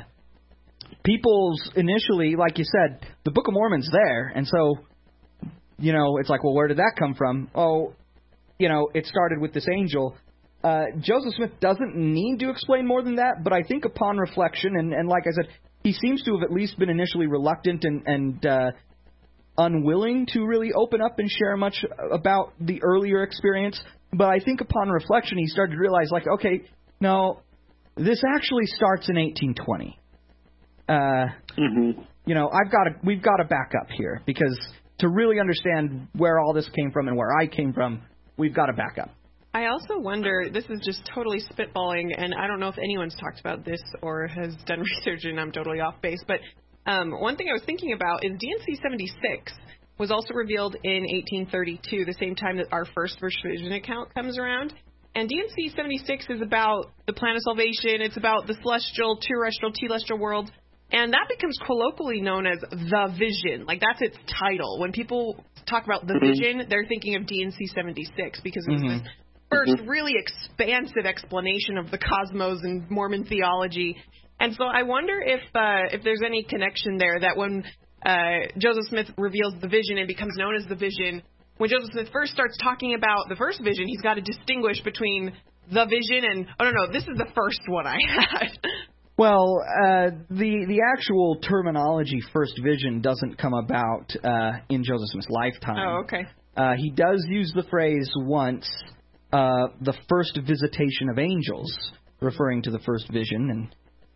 people's initially, like you said, the Book of Mormon's there, and so, you know, it's like, well, where did that come from? Oh, you know, it started with this angel. Uh, Joseph Smith doesn't need to explain more than that, but I think upon reflection, and, and like I said, he seems to have at least been initially reluctant and, and uh, unwilling to really open up and share much about the earlier experience. But I think upon reflection, he started to realize, like, okay, no, this actually starts in eighteen twenty. Uh,
mm-hmm.
You know, I've got to, we've got to back up here, because to really understand where all this came from and where I came from, we've got to back up.
I also wonder, this is just totally spitballing, and I don't know if anyone's talked about this or has done research, and I'm totally off base, but Um, one thing I was thinking about is D and C seventy-six was also revealed in eighteen thirty-two, the same time that our first First Vision account comes around. And D and C seventy-six is about the plan of salvation. It's about the celestial, terrestrial, telestial world. And that becomes colloquially known as the Vision. Like, that's its title. When people talk about the mm-hmm. Vision, they're thinking of D and C seventy-six because it was mm-hmm. this first mm-hmm. really expansive explanation of the cosmos and Mormon theology. And so I wonder if uh, if there's any connection there, that when uh, Joseph Smith reveals the vision and becomes known as the Vision, when Joseph Smith first starts talking about the first vision, he's got to distinguish between the vision and, oh, no, no, this is the first one I had.
Well, uh, the the actual terminology first vision doesn't come about uh, in Joseph Smith's lifetime.
Oh, okay.
Uh, he does use the phrase once, uh, the first visitation of angels, referring to the first vision, and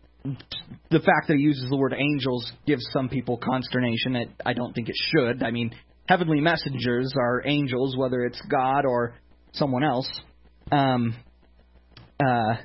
the fact that he uses the word angels gives some people consternation. It, I don't think it should. I mean, heavenly messengers are angels, whether it's God or someone else. Um, uh,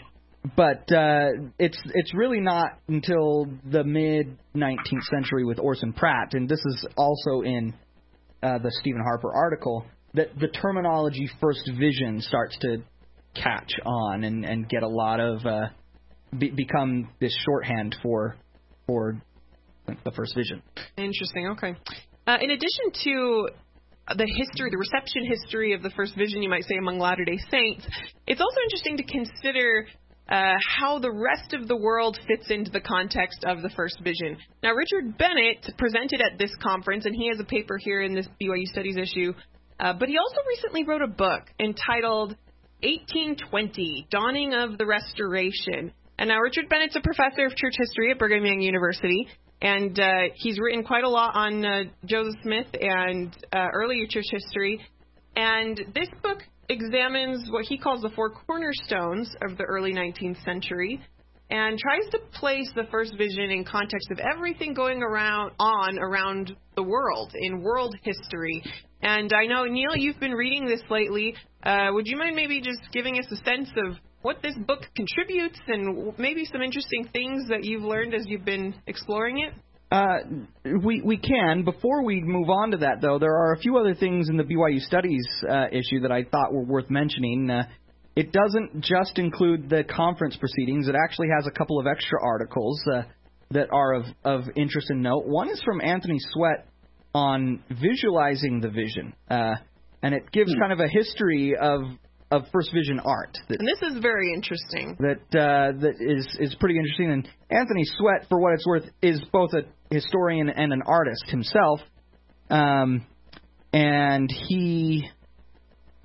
but uh, it's it's really not until the mid nineteenth century with Orson Pratt, and this is also in uh, the Stephen Harper article, that the terminology first vision starts to catch on and, and get a lot of... Uh, Be, become this shorthand for for the first vision.
Interesting. Okay. Uh, in addition to the history, the reception history of the first vision, you might say, among Latter-day Saints, it's also interesting to consider uh, how the rest of the world fits into the context of the first vision. Now, Richard Bennett presented at this conference, and he has a paper here in this B Y U Studies issue, uh, but he also recently wrote a book entitled eighteen twenty, Dawning of the Restoration. And now Richard Bennett's a professor of church history at Brigham Young University, and uh, he's written quite a lot on uh, Joseph Smith and uh, earlier church history. And this book examines what he calls the four cornerstones of the early nineteenth century and tries to place the first vision in context of everything going around on around the world, in world history. And I know, Neil, you've been reading this lately. Uh, would you mind maybe just giving us a sense of what this book contributes and maybe some interesting things that you've learned as you've been exploring it?
Uh, we we can. Before we move on to that, though, there are a few other things in the B Y U Studies uh, issue that I thought were worth mentioning. Uh, it doesn't just include the conference proceedings. It actually has a couple of extra articles uh, that are of, of interest and note. One is from Anthony Sweat on visualizing the vision, uh, and it gives hmm. kind of a history of of First Vision art. That,
and this is very interesting.
That uh, that is, is pretty interesting. And Anthony Sweat, for what it's worth, is both a historian and an artist himself. Um, and he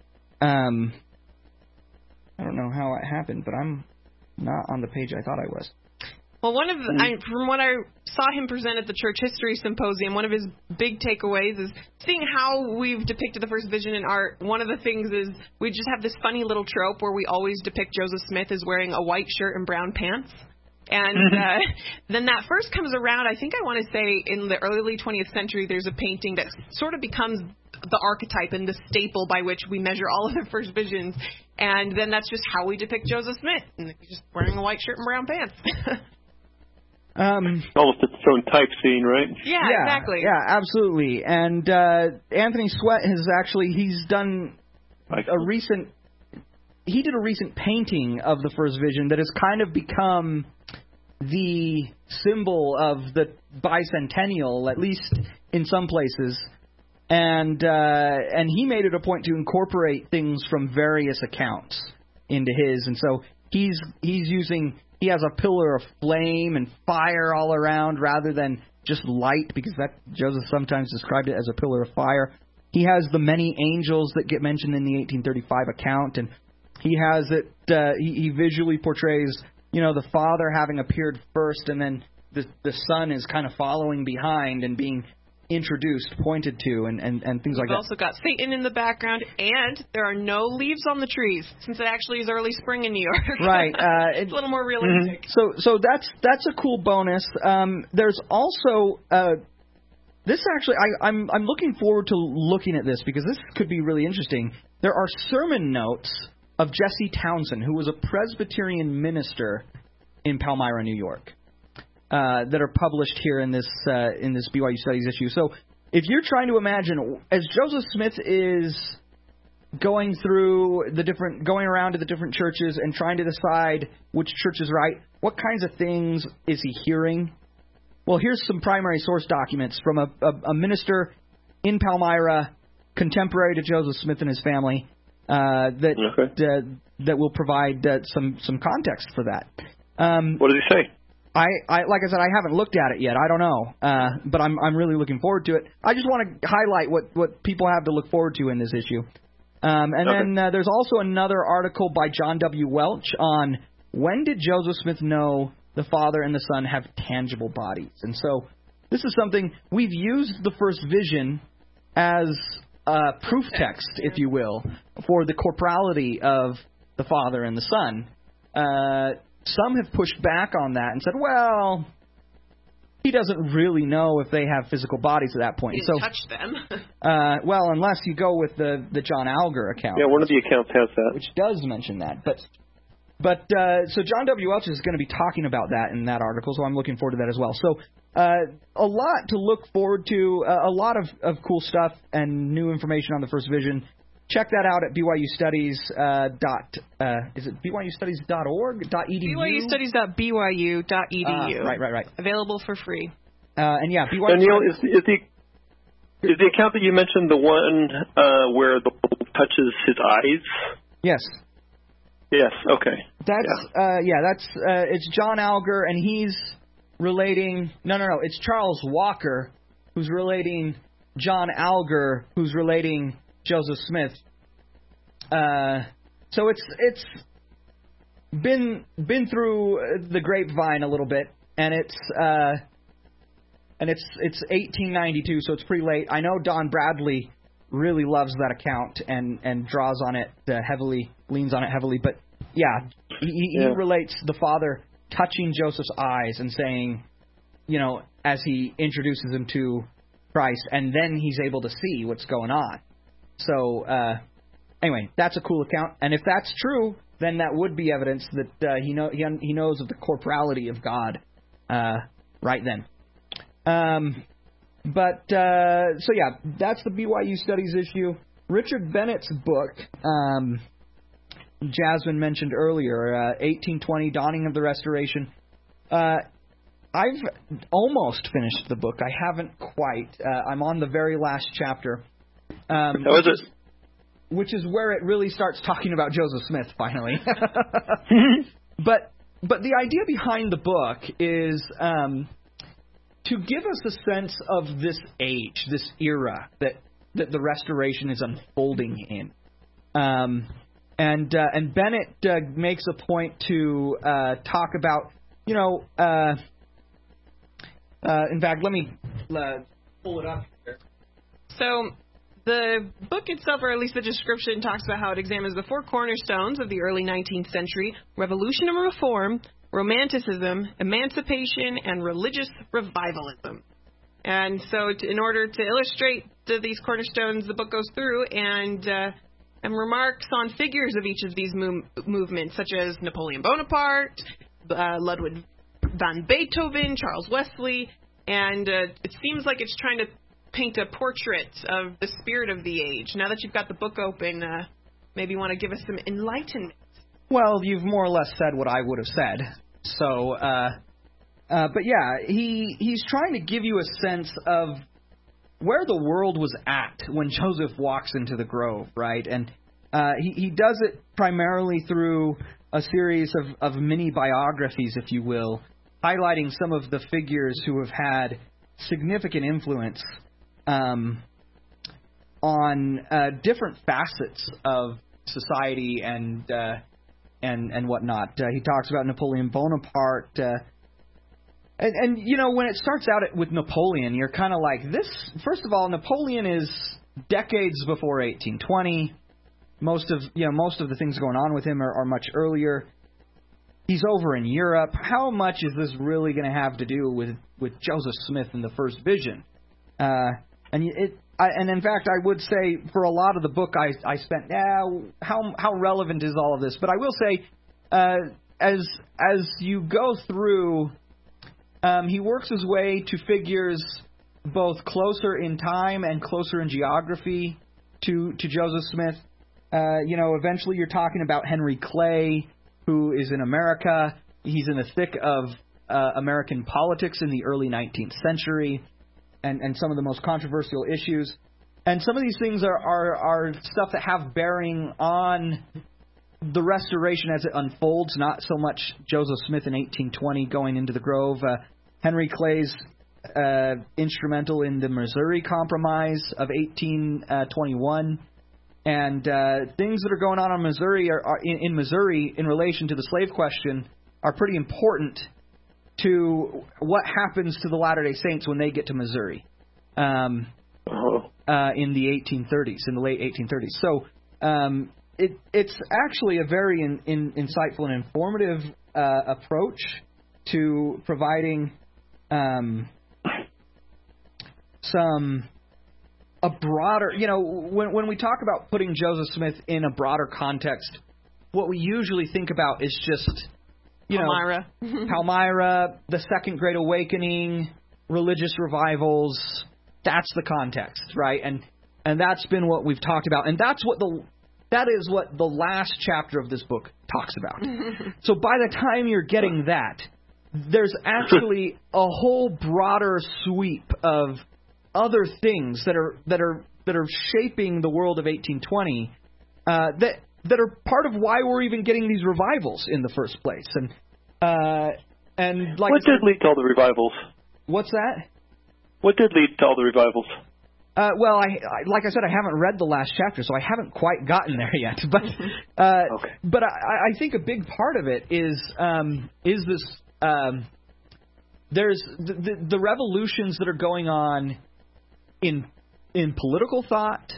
Um, I don't know how it happened, but I'm not on the page I thought I was.
Well, one of the, I, from what I saw him present at the Church History Symposium, one of his big takeaways is seeing how we've depicted the first vision in art. One of the things is we just have this funny little trope where we always depict Joseph Smith as wearing a white shirt and brown pants. And uh, then that first comes around, I think I want to say in the early twentieth century, there's a painting that sort of becomes the archetype and the staple by which we measure all of the first visions. And then that's just how we depict Joseph Smith. And he's just wearing a white shirt and brown pants.
Um,
Almost its own type scene, right?
Yeah,
yeah,
exactly.
Yeah, absolutely. And uh, Anthony Sweat has actually, he's done a recent, he did a recent painting of the first vision that has kind of become the symbol of the bicentennial, at least in some places. And uh, and he made it a point to incorporate things from various accounts into his. And so he's he's using... He has a pillar of flame and fire all around rather than just light, because that Joseph sometimes described it as a pillar of fire. He has the many angels that get mentioned in the eighteen thirty-five account, and he has it. Uh, he, he visually portrays, you know, the Father having appeared first, and then the the Son is kind of following behind and being introduced, pointed to, and, and, and things
We've
like that.
We've also got Satan in the background, and there are no leaves on the trees, since it actually is early spring in New York.
Right. Uh,
it's a little more realistic.
So so that's that's a cool bonus. Um, there's also... Uh, this actually, I, I'm I'm looking forward to looking at this, because this could be really interesting. There are sermon notes of Jesse Townsend, who was a Presbyterian minister in Palmyra, New York. Uh, that are published here in this uh, in this B Y U Studies issue. So if you're trying to imagine, as Joseph Smith is going through the different, going around to the different churches and trying to decide which church is right, what kinds of things is he hearing? Well, here's some primary source documents from a, a, a minister in Palmyra, contemporary to Joseph Smith and his family, uh, that
okay.
uh, that will provide uh, some some context for that. Um,
what does he say?
I, I, like I said, I haven't looked at it yet. I don't know, uh, but I'm, I'm really looking forward to it. I just want to highlight what, what people have to look forward to in this issue. Um, and okay. then uh, there's also another article by John W. Welch on when did Joseph Smith know the Father and the Son have tangible bodies. And so this is something we've used the first vision as a proof text, if you will, for the corporality of the Father and the Son. Uh, Some have pushed back on that and said, well, he doesn't really know if they have physical bodies at that point.
He didn't
so,
touch them.
uh, well, unless you go with the, the John Alger account.
Yeah, one of the accounts has that.
Which does mention that. But but uh, so John W. Welch is going to be talking about that in that article, so I'm looking forward to that as well. So uh, a lot to look forward to, uh, a lot of, of cool stuff and new information on the first vision. Check that out at B Y U Studies uh, dot uh, is it B Y U Studies dot org dot E D U?
B Y U Studies dot B Y U dot E D U.
Uh, right, right, right.
Available for free.
Uh, and yeah, B Y U.
And Neil, is, is the is the account that you mentioned the one uh, where the Pope touches his eyes?
Yes.
Yes. Okay.
That's
yeah.
Uh, yeah. That's uh, it's John Alger, and he's relating. No, no, no. It's Charles Walker, who's relating John Alger, who's relating Joseph Smith. Uh, so it's it's been been through the grapevine a little bit, and it's uh, and it's it's eighteen ninety-two, so it's pretty late. I know Don Bradley really loves that account and and draws on it uh, heavily, leans on it heavily. But yeah, he,
yeah.
he relates the Father touching Joseph's eyes and saying, you know, as he introduces him to Christ, and then he's able to see what's going on. So, uh, anyway, that's a cool account. And if that's true, then that would be evidence that uh, he, know, he, he knows of the corporality of God uh, right then. Um, but, uh, so yeah, that's the B Y U Studies issue. Richard Bennett's book, um, Jasmine mentioned earlier, uh, eighteen twenty, Dawning of the Restoration. Uh, I've almost finished the book. I haven't quite. Uh, I'm on the very last chapter. Um,
How is it?
Which is where it really starts talking about Joseph Smith, finally. but but the idea behind the book is um, to give us a sense of this age, this era that, that the Restoration is unfolding in. Um, and uh, and Bennett uh, makes a point to uh, talk about, you know, uh, uh, in fact, let me uh, pull it up here.
So the book itself, or at least the description, talks about how it examines the four cornerstones of the early nineteenth century: revolution and reform, romanticism, emancipation, and religious revivalism. And so to, in order to illustrate the, these cornerstones, the book goes through and uh, and remarks on figures of each of these move, movements, such as Napoleon Bonaparte, uh, Ludwig van Beethoven, Charles Wesley, and uh, it seems like it's trying to paint a portrait of the spirit of the age. Now that you've got the book open, uh, maybe you want to give us some enlightenment.
Well, you've more or less said what I would have said. So, uh, uh, but yeah, he he's trying to give you a sense of where the world was at when Joseph walks into the grove, right? And uh, he, he does it primarily through a series of, of mini biographies, if you will, highlighting some of the figures who have had significant influence um, on uh, different facets of society and uh, and and whatnot. Uh, he talks about Napoleon Bonaparte. Uh, And, and, you know, when it starts out at, with Napoleon, you're kind of like, this, first of all, Napoleon is decades before eighteen twenty. Most of, you know, most of the things going on with him are, are much earlier. He's over in Europe. How much is this really going to have to do with, with Joseph Smith and the First Vision? Uh, and it, I, and in fact, I would say for a lot of the book, I, I spent, yeah, how, how relevant is all of this? But I will say, uh, as, as you go through, Um, he works his way to figures both closer in time and closer in geography to, to Joseph Smith. Uh, you know, eventually you're talking about Henry Clay, who is in America. He's in the thick of uh, American politics in the early nineteenth century and, and some of the most controversial issues. And some of these things are, are, are stuff that have bearing on the Restoration as it unfolds, not so much Joseph Smith in eighteen twenty going into the Grove. Uh, Henry Clay's uh, instrumental in the Missouri Compromise of eighteen twenty-one. And uh, things that are going on in Missouri are, are in, in Missouri in relation to the slave question are pretty important to what happens to the Latter-day Saints when they get to Missouri um, uh, in the eighteen thirties, in the late eighteen thirties. So um, it, it's actually a very in, in, insightful and informative uh, approach to providing um, some... a broader, you know, when when we talk about putting Joseph Smith in a broader context, what we usually think about is just, you
Palmyra.
know, Palmyra, the Second Great Awakening, religious revivals. That's the context, right? And and that's been what we've talked about, and that's what the that is what the last chapter of this book talks about. So by the time you're getting that, there's actually a whole broader sweep of other things that are that are that are shaping the world of eighteen twenty uh, that that are part of why we're even getting these revivals in the first place. And uh, and like
what did lead to all the revivals?
What's that?
What did lead to all the revivals?
Uh, well, I, I like I said, I haven't read the last chapter, so I haven't quite gotten there yet. But uh,
okay.
but I, I think a big part of it is um, is this um, there's the, the, the revolutions that are going on. In in political thought,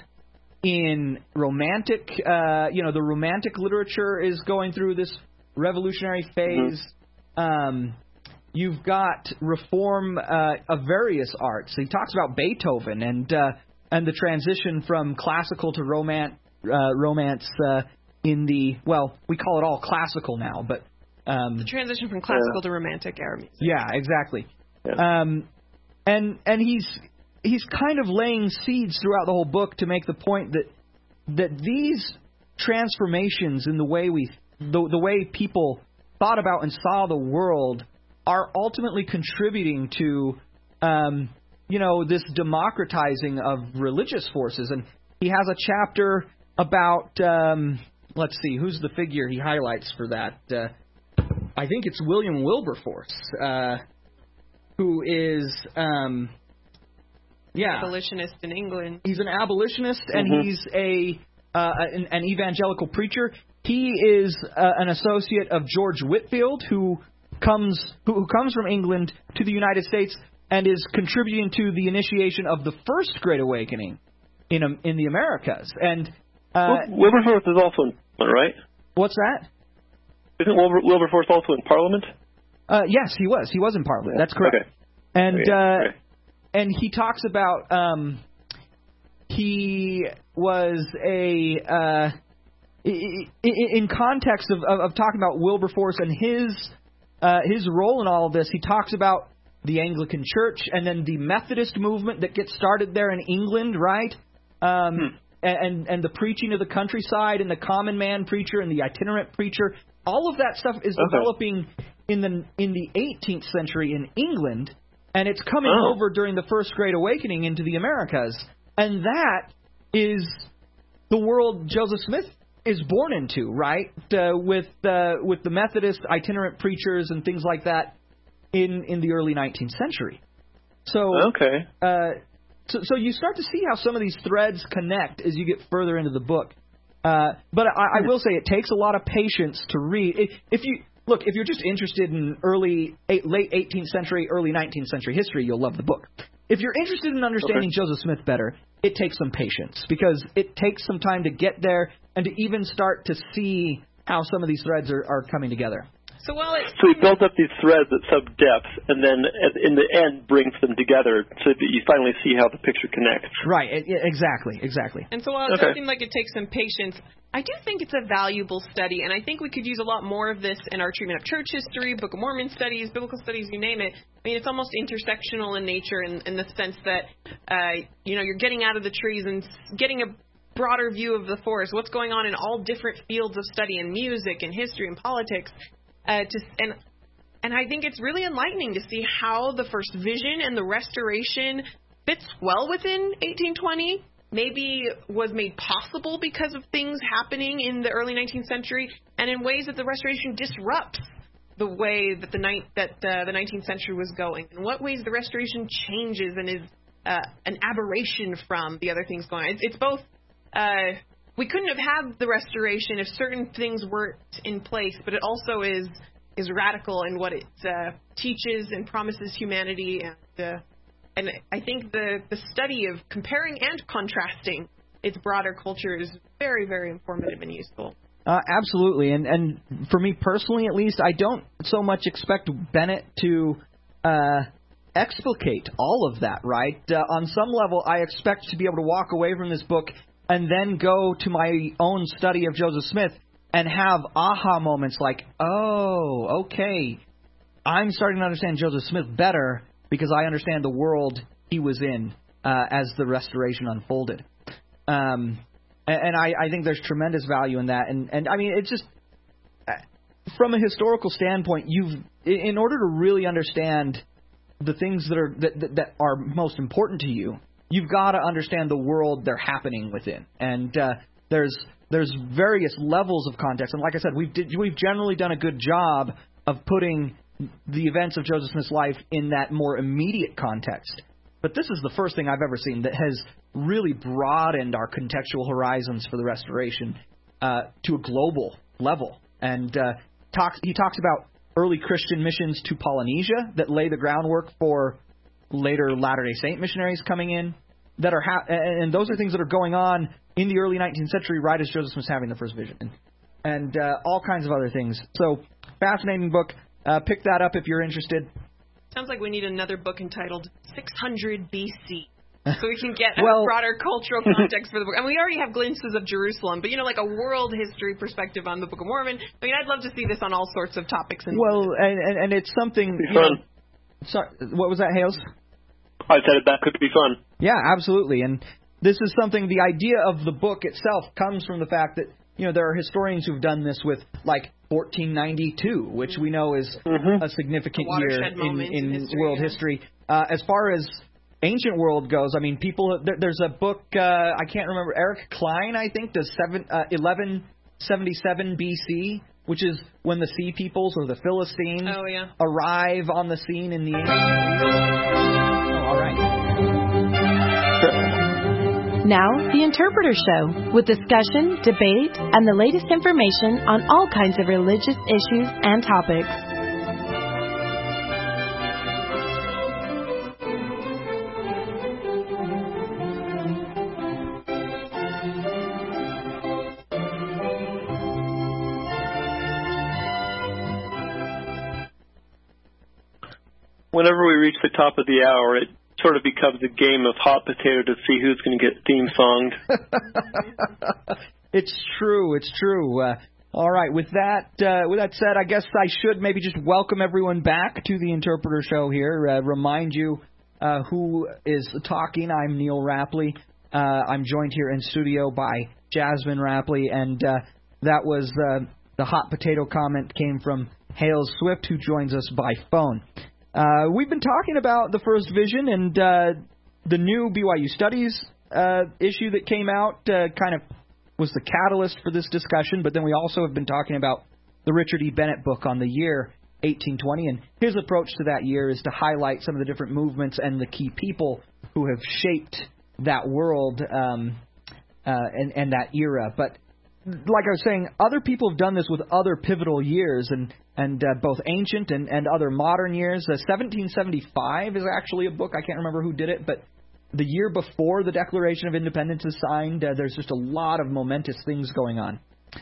in romantic, uh, you know, the romantic literature is going through this revolutionary phase. Mm-hmm. Um, you've got reform uh, of various arts. He talks about Beethoven and uh, and the transition from classical to romance. Uh, romance uh, in the well, we call it all classical now, but um,
the transition from classical yeah. to romantic era music.
Yeah, exactly.
Yeah.
Um, and and he's. He's kind of laying seeds throughout the whole book to make the point that that these transformations in the way we the, the way people thought about and saw the world are ultimately contributing to um, you know this democratizing of religious forces. And he has a chapter about um, let's see, who's the figure he highlights for that? Uh, I think it's William Wilberforce, uh, who is. Um, Yeah,
abolitionist in England.
He's an abolitionist, and
mm-hmm.
he's a uh, an, an evangelical preacher. He is uh, an associate of George Whitefield, who comes who, who comes from England to the United States and is contributing to the initiation of the first Great Awakening in um, in the Americas. And uh,
Wilberforce is also in Parliament, right?
What's that?
Isn't Wilber, Wilberforce also in Parliament?
Uh, yes, he was. He was in Parliament. That's correct.
Okay.
And
okay.
uh,
okay.
and he talks about um, he was a uh, in context of, of, of talking about Wilberforce and his uh, his role in all of this. He talks about the Anglican Church and then the Methodist movement that gets started there in England, right? Um, hmm. And and the preaching of the countryside and the common man preacher and the itinerant preacher. All of that stuff is
okay.
developing in the in the eighteenth century in England, and it's coming
oh.
over during the First Great Awakening into the Americas. And that is the world Joseph Smith is born into, right? Uh, with uh, with the Methodist itinerant preachers and things like that in in the early nineteenth century. So
okay.
Uh, so so you start to see how some of these threads connect as you get further into the book. Uh, but I, I will say it takes a lot of patience to read. If, if you look, if you're just interested in early, eight, late eighteenth century, early nineteenth century history, you'll love the book. If you're interested in understanding okay. Joseph Smith better, it takes some patience because it takes some time to get there and to even start to see how some of these threads are, are coming together.
So while it
so he built up these threads at some depth, and then at, in the end brings them together so that you finally see how the picture connects.
Right, it, it, exactly, exactly.
And so while it
okay.
does seem like it takes some patience, I do think it's a valuable study, and I think we could use a lot more of this in our treatment of church history, Book of Mormon studies, biblical studies, you name it. I mean, it's almost intersectional in nature in, in the sense that, uh, you know, you're getting out of the trees and getting a broader view of the forest, what's going on in all different fields of study in music and history and politics. Uh, to, and and I think it's really enlightening to see how the first vision and the restoration fits well within eighteen twenty, maybe was made possible because of things happening in the early nineteenth century, and in ways that the restoration disrupts the way that the ni- that uh, the nineteenth century was going, in what ways the restoration changes and is uh, an aberration from the other things going on. It's, it's both... Uh, We couldn't have had the restoration if certain things weren't in place, but it also is is radical in what it uh, teaches and promises humanity. And uh, and I think the, the study of comparing and contrasting its broader culture is very, very informative and useful.
Uh, absolutely. And, and for me personally, at least, I don't so much expect Bennett to uh, explicate all of that, right? Uh, on some level, I expect to be able to walk away from this book and then go to my own study of Joseph Smith and have aha moments like, oh, okay, I'm starting to understand Joseph Smith better because I understand the world he was in uh, as the restoration unfolded. Um, and and I, I think there's tremendous value in that. And, and I mean, it's just, from a historical standpoint, you've in order to really understand the things that are that, that, that are most important to you, you've got to understand the world they're happening within, and uh, there's there's various levels of context. And like I said, we've did, we've generally done a good job of putting the events of Joseph Smith's life in that more immediate context. But this is the first thing I've ever seen that has really broadened our contextual horizons for the restoration uh, to a global level. And uh, talks he talks about early Christian missions to Polynesia that lay the groundwork for later Latter-day Saint missionaries coming in, that are ha- and those are things that are going on in the early nineteenth century, right as Joseph was having the first vision, and, and uh, all kinds of other things. So, fascinating book. Uh, pick that up if you're interested.
Sounds like we need another book entitled six hundred B C, so we can get
well,
a broader cultural context for the book. And we already have glimpses of Jerusalem, but, you know, like a world history perspective on the Book of Mormon. I mean, I'd love to see this on all sorts of topics. And
well, and, and, and it's something... You know, sorry, what was that, Hales?
I said that could be fun.
Yeah, absolutely. And this is something, the idea of the book itself comes from the fact that, you know, there are historians who've done this with, like, fourteen ninety-two, which we know is
mm-hmm.
a significant
a
year in, in,
in history,
world
yeah.
history. Uh, as far as ancient world goes, I mean, people, there, there's a book, uh, I can't remember, Eric Klein, I think, does seven, uh, eleven seventy-seven B C, which is when the Sea Peoples or the Philistines
oh, yeah.
arrive on the scene in the ancient. Oh, all right.
Now, The Interpreter Show, with discussion, debate, and the latest information on all kinds of religious issues and topics.
Whenever we reach the top of the hour, it sort of becomes a game of hot potato to see who's going to get theme songed.
It's true. It's true. Uh, all right. With that, uh, with that said, I guess I should maybe just welcome everyone back to the Interpreter Show here. Uh, remind you uh, who is talking. I'm Neil Rapley. Uh, I'm joined here in studio by Jasmine Rapley, and uh, that was uh, the hot potato comment came from Hales Swift, who joins us by phone. Uh, we've been talking about the First Vision and uh, the new B Y U Studies uh, issue that came out uh, kind of was the catalyst for this discussion, but then we also have been talking about the Richard E. Bennett book on the year eighteen twenty, and his approach to that year is to highlight some of the different movements and the key people who have shaped that world um, uh, and, and that era. But like I was saying, other people have done this with other pivotal years, and and uh, both ancient and, and other modern years. Uh, seventeen seventy-five is actually a book. I can't remember who did it, but the year before the Declaration of Independence is signed, uh, there's just a lot of momentous things going on.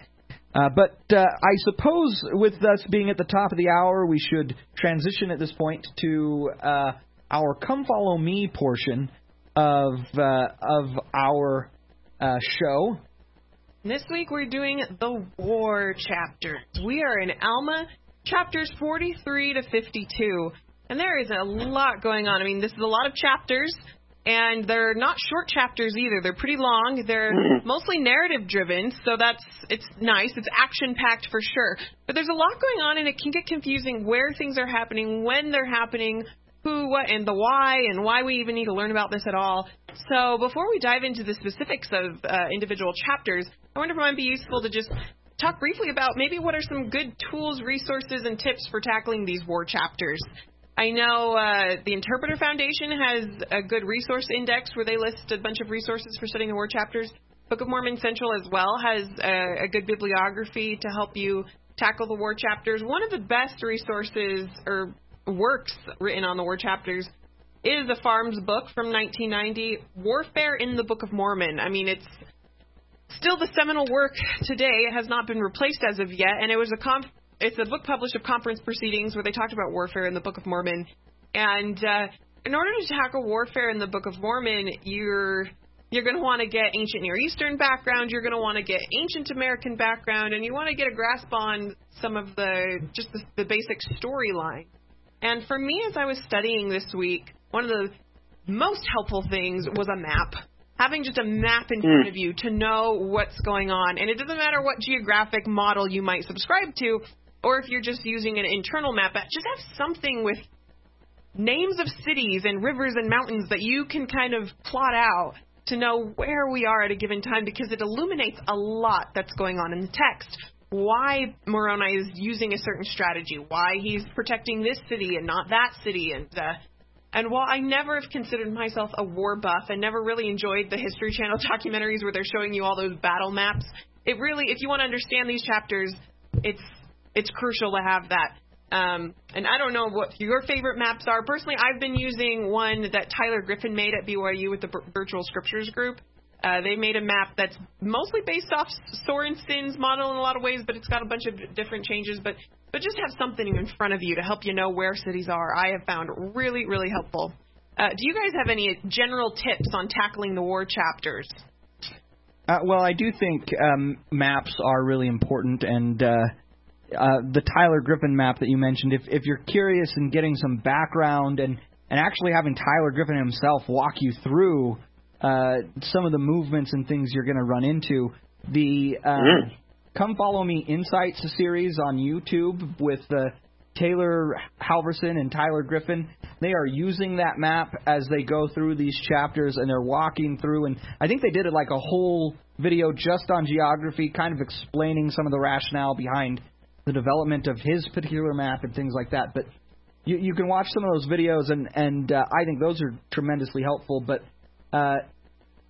Uh, but uh, I suppose with us being at the top of the hour, we should transition at this point to uh, our Come Follow Me portion of, uh, of our uh, show.
This week we're doing the War chapters. We are in Alma, chapters forty-three to fifty-two, and there is a lot going on. I mean, this is a lot of chapters, and they're not short chapters either. They're pretty long. They're mostly narrative-driven, so that's it's nice. It's action-packed for sure. But there's a lot going on, and it can get confusing where things are happening, when they're happening, who, what, and the why, and why we even need to learn about this at all. So before we dive into the specifics of uh, individual chapters, I wonder if it might be useful to just talk briefly about maybe what are some good tools, resources, and tips for tackling these war chapters. I know uh, the Interpreter Foundation has a good resource index where they list a bunch of resources for studying the war chapters. Book of Mormon Central as well has a, a good bibliography to help you tackle the war chapters. One of the best resources or works written on the war chapters is the Farms book from nineteen ninety, Warfare in the Book of Mormon. I mean, it's still the seminal work today. It has not been replaced as of yet, and it was a conf- it's a book published of conference proceedings where they talked about warfare in the Book of Mormon. And uh, in order to tackle warfare in the Book of Mormon, you're you're going to want to get ancient Near Eastern background, you're going to want to get ancient American background, and you want to get a grasp on some of the just the, the basic storyline. And for me, as I was studying this week, one of the most helpful things was a map. Having just a map in front of you to know what's going on. And it doesn't matter what geographic model you might subscribe to, or if you're just using an internal map, just have something with names of cities and rivers and mountains that you can kind of plot out to know where we are at a given time, because it illuminates a lot that's going on in the text. Why Moroni is using a certain strategy, why he's protecting this city and not that city. And uh, and while I never have considered myself a war buff and never really enjoyed the History Channel documentaries where they're showing you all those battle maps, it really, if you want to understand these chapters, it's it's crucial to have that. Um, and I don't know what your favorite maps are. Personally, I've been using one that Tyler Griffin made at B Y U with the Virtual Scriptures group. Uh, they made a map that's mostly based off Sorensen's model in a lot of ways, but it's got a bunch of different changes. But but just have something in front of you to help you know where cities are. I have found really, really helpful. Uh, do you guys have any general tips on tackling the war chapters?
Uh, well, I do think um, maps are really important, and uh, uh, the Tyler Griffin map that you mentioned, if, if you're curious in getting some background and, and actually having Tyler Griffin himself walk you through uh, some of the movements and things you're going to run into, the um, mm. Come Follow Me Insights series on YouTube with uh, Taylor Halverson and Tyler Griffin, they are using that map as they go through these chapters, and they're walking through, and I think they did it like a whole video just on geography, kind of explaining some of the rationale behind the development of his particular map and things like that. But you, you can watch some of those videos, and, and uh, I think those are tremendously helpful. But uh,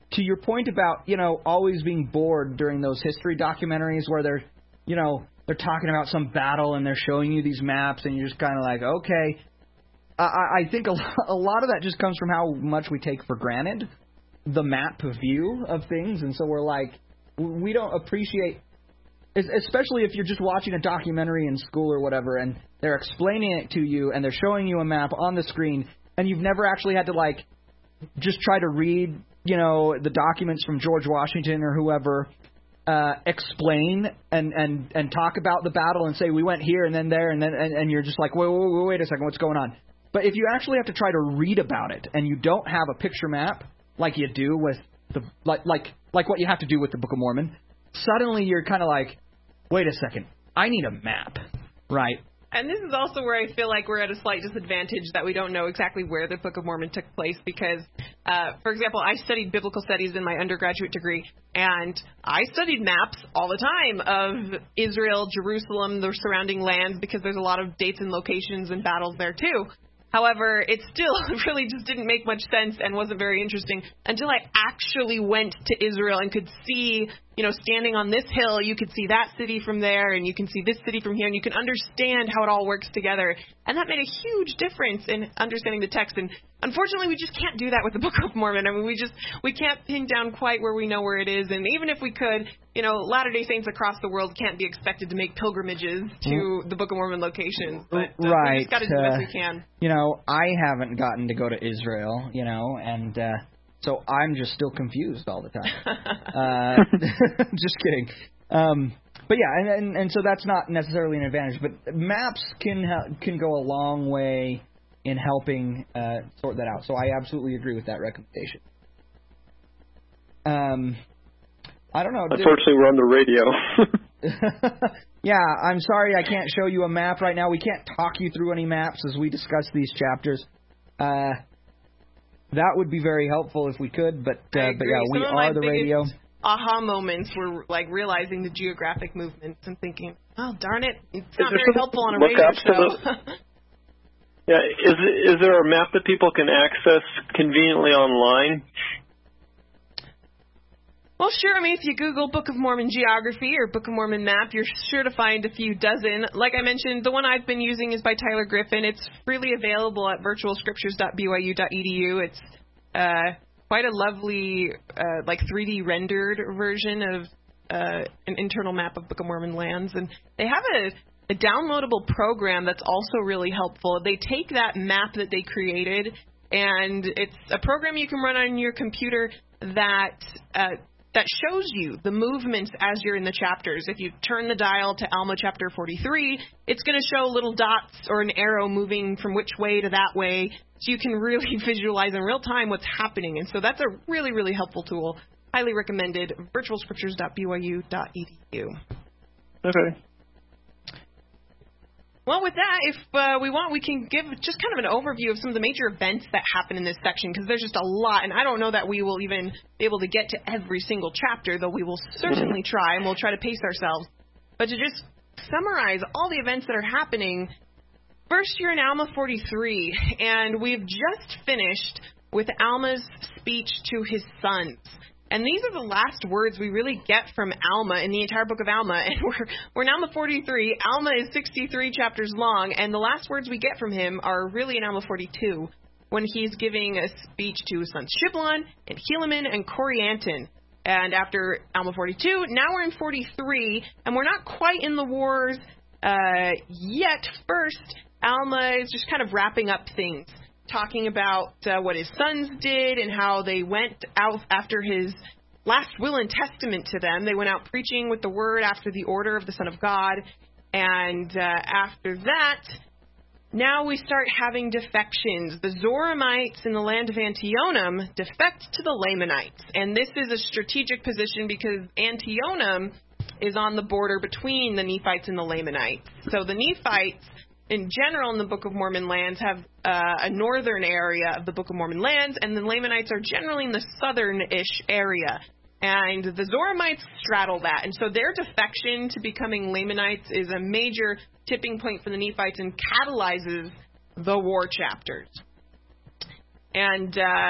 to your point about, you know, always being bored during those history documentaries where they're, you know, they're talking about some battle and they're showing you these maps and you're just kind of like, okay. I, I think a, a lot of that just comes from how much we take for granted the map view of things. And so we're like, we don't appreciate, especially if you're just watching a documentary in school or whatever and they're explaining it to you and they're showing you a map on the screen and you've never actually had to, like, just try to read, you know, the documents from George Washington or whoever, uh, explain and, and, and talk about the battle and say we went here and then there and then and, and you're just like, wait, wait, wait, wait a second, what's going on? But if you actually have to try to read about it and you don't have a picture map like you do with the like like like what you have to do with the Book of Mormon, suddenly you're kind of like, wait a second, I need a map, right?
And this is also where I feel like we're at a slight disadvantage that we don't know exactly where the Book of Mormon took place because, uh, for example, I studied biblical studies in my undergraduate degree, and I studied maps all the time of Israel, Jerusalem, the surrounding lands, because there's a lot of dates and locations and battles there too. However, it still really just didn't make much sense and wasn't very interesting until I actually went to Israel and could see, you know, standing on this hill, you could see that city from there and you can see this city from here and you can understand how it all works together. And that made a huge difference in understanding the text. And unfortunately, we just can't do that with the Book of Mormon. I mean, we just, we can't pin down quite where we know where it is. And even if we could, you know, Latter-day Saints across the world can't be expected to make pilgrimages to the Book of Mormon locations. But uh,
right.
we just got to do the best we can.
You know, I haven't gotten to go to Israel, you know, and uh, so I'm just still confused all the time. uh, just kidding. Um, but yeah, and, and and so that's not necessarily an advantage. But maps can ha- can go a long way in helping uh, sort that out. So I absolutely agree with that recommendation. Um, I don't know.
Unfortunately, we're on the radio.
Yeah, I'm sorry I can't show you a map right now. We can't talk you through any maps as we discuss these chapters. Uh, that would be very helpful if we could, but uh, but yeah, we are the radio.
Aha moments were like realizing the geographic movements and thinking, oh, darn it, it's not very helpful on a radio show.
Yeah, is is there a map that people can access conveniently online?
Well, sure. I mean, if you Google Book of Mormon Geography or Book of Mormon Map, you're sure to find a few dozen. Like I mentioned, the one I've been using is by Tyler Griffin. It's freely available at virtual scriptures dot b y u dot e d u. It's uh, quite a lovely, uh, like three D rendered version of uh, an internal map of Book of Mormon lands. And they have a, a downloadable program that's also really helpful. They take that map that they created, and it's a program you can run on your computer that uh, that shows you the movements as you're in the chapters. If you turn the dial to Alma chapter forty-three, it's going to show little dots or an arrow moving from which way to that way, so you can really visualize in real time what's happening. And so that's a really, really helpful tool. Highly recommended. virtual scriptures dot b y u dot e d u.
Okay.
Well, with that, if uh, we want, we can give just kind of an overview of some of the major events that happen in this section, because there's just a lot, and I don't know that we will even be able to get to every single chapter, though we will certainly try, and we'll try to pace ourselves. But to just summarize all the events that are happening, first you're in Alma forty-three, and we've just finished with Alma's speech to his sons. And these are the last words we really get from Alma in the entire book of Alma. And we're, we're in Alma forty-three. Alma is sixty-three chapters long. And the last words we get from him are really in Alma forty-two, when he's giving a speech to his sons Shiblon and Helaman and Corianton. And after Alma forty-two, now we're in forty-three. And we're not quite in the wars uh, yet. First, Alma is just kind of wrapping up things, talking about uh, what his sons did and how they went out after his last will and testament to them. They went out preaching with the word after the order of the Son of God. And uh, after that, now we start having defections. The Zoramites in the land of Antionum defect to the Lamanites. And this is a strategic position because Antionum is on the border between the Nephites and the Lamanites. So the Nephites, in general, in the Book of Mormon lands, have uh, a northern area of the Book of Mormon lands, and the Lamanites are generally in the southern-ish area. And the Zoramites straddle that. And so their defection to becoming Lamanites is a major tipping point for the Nephites and catalyzes the war chapters. And uh,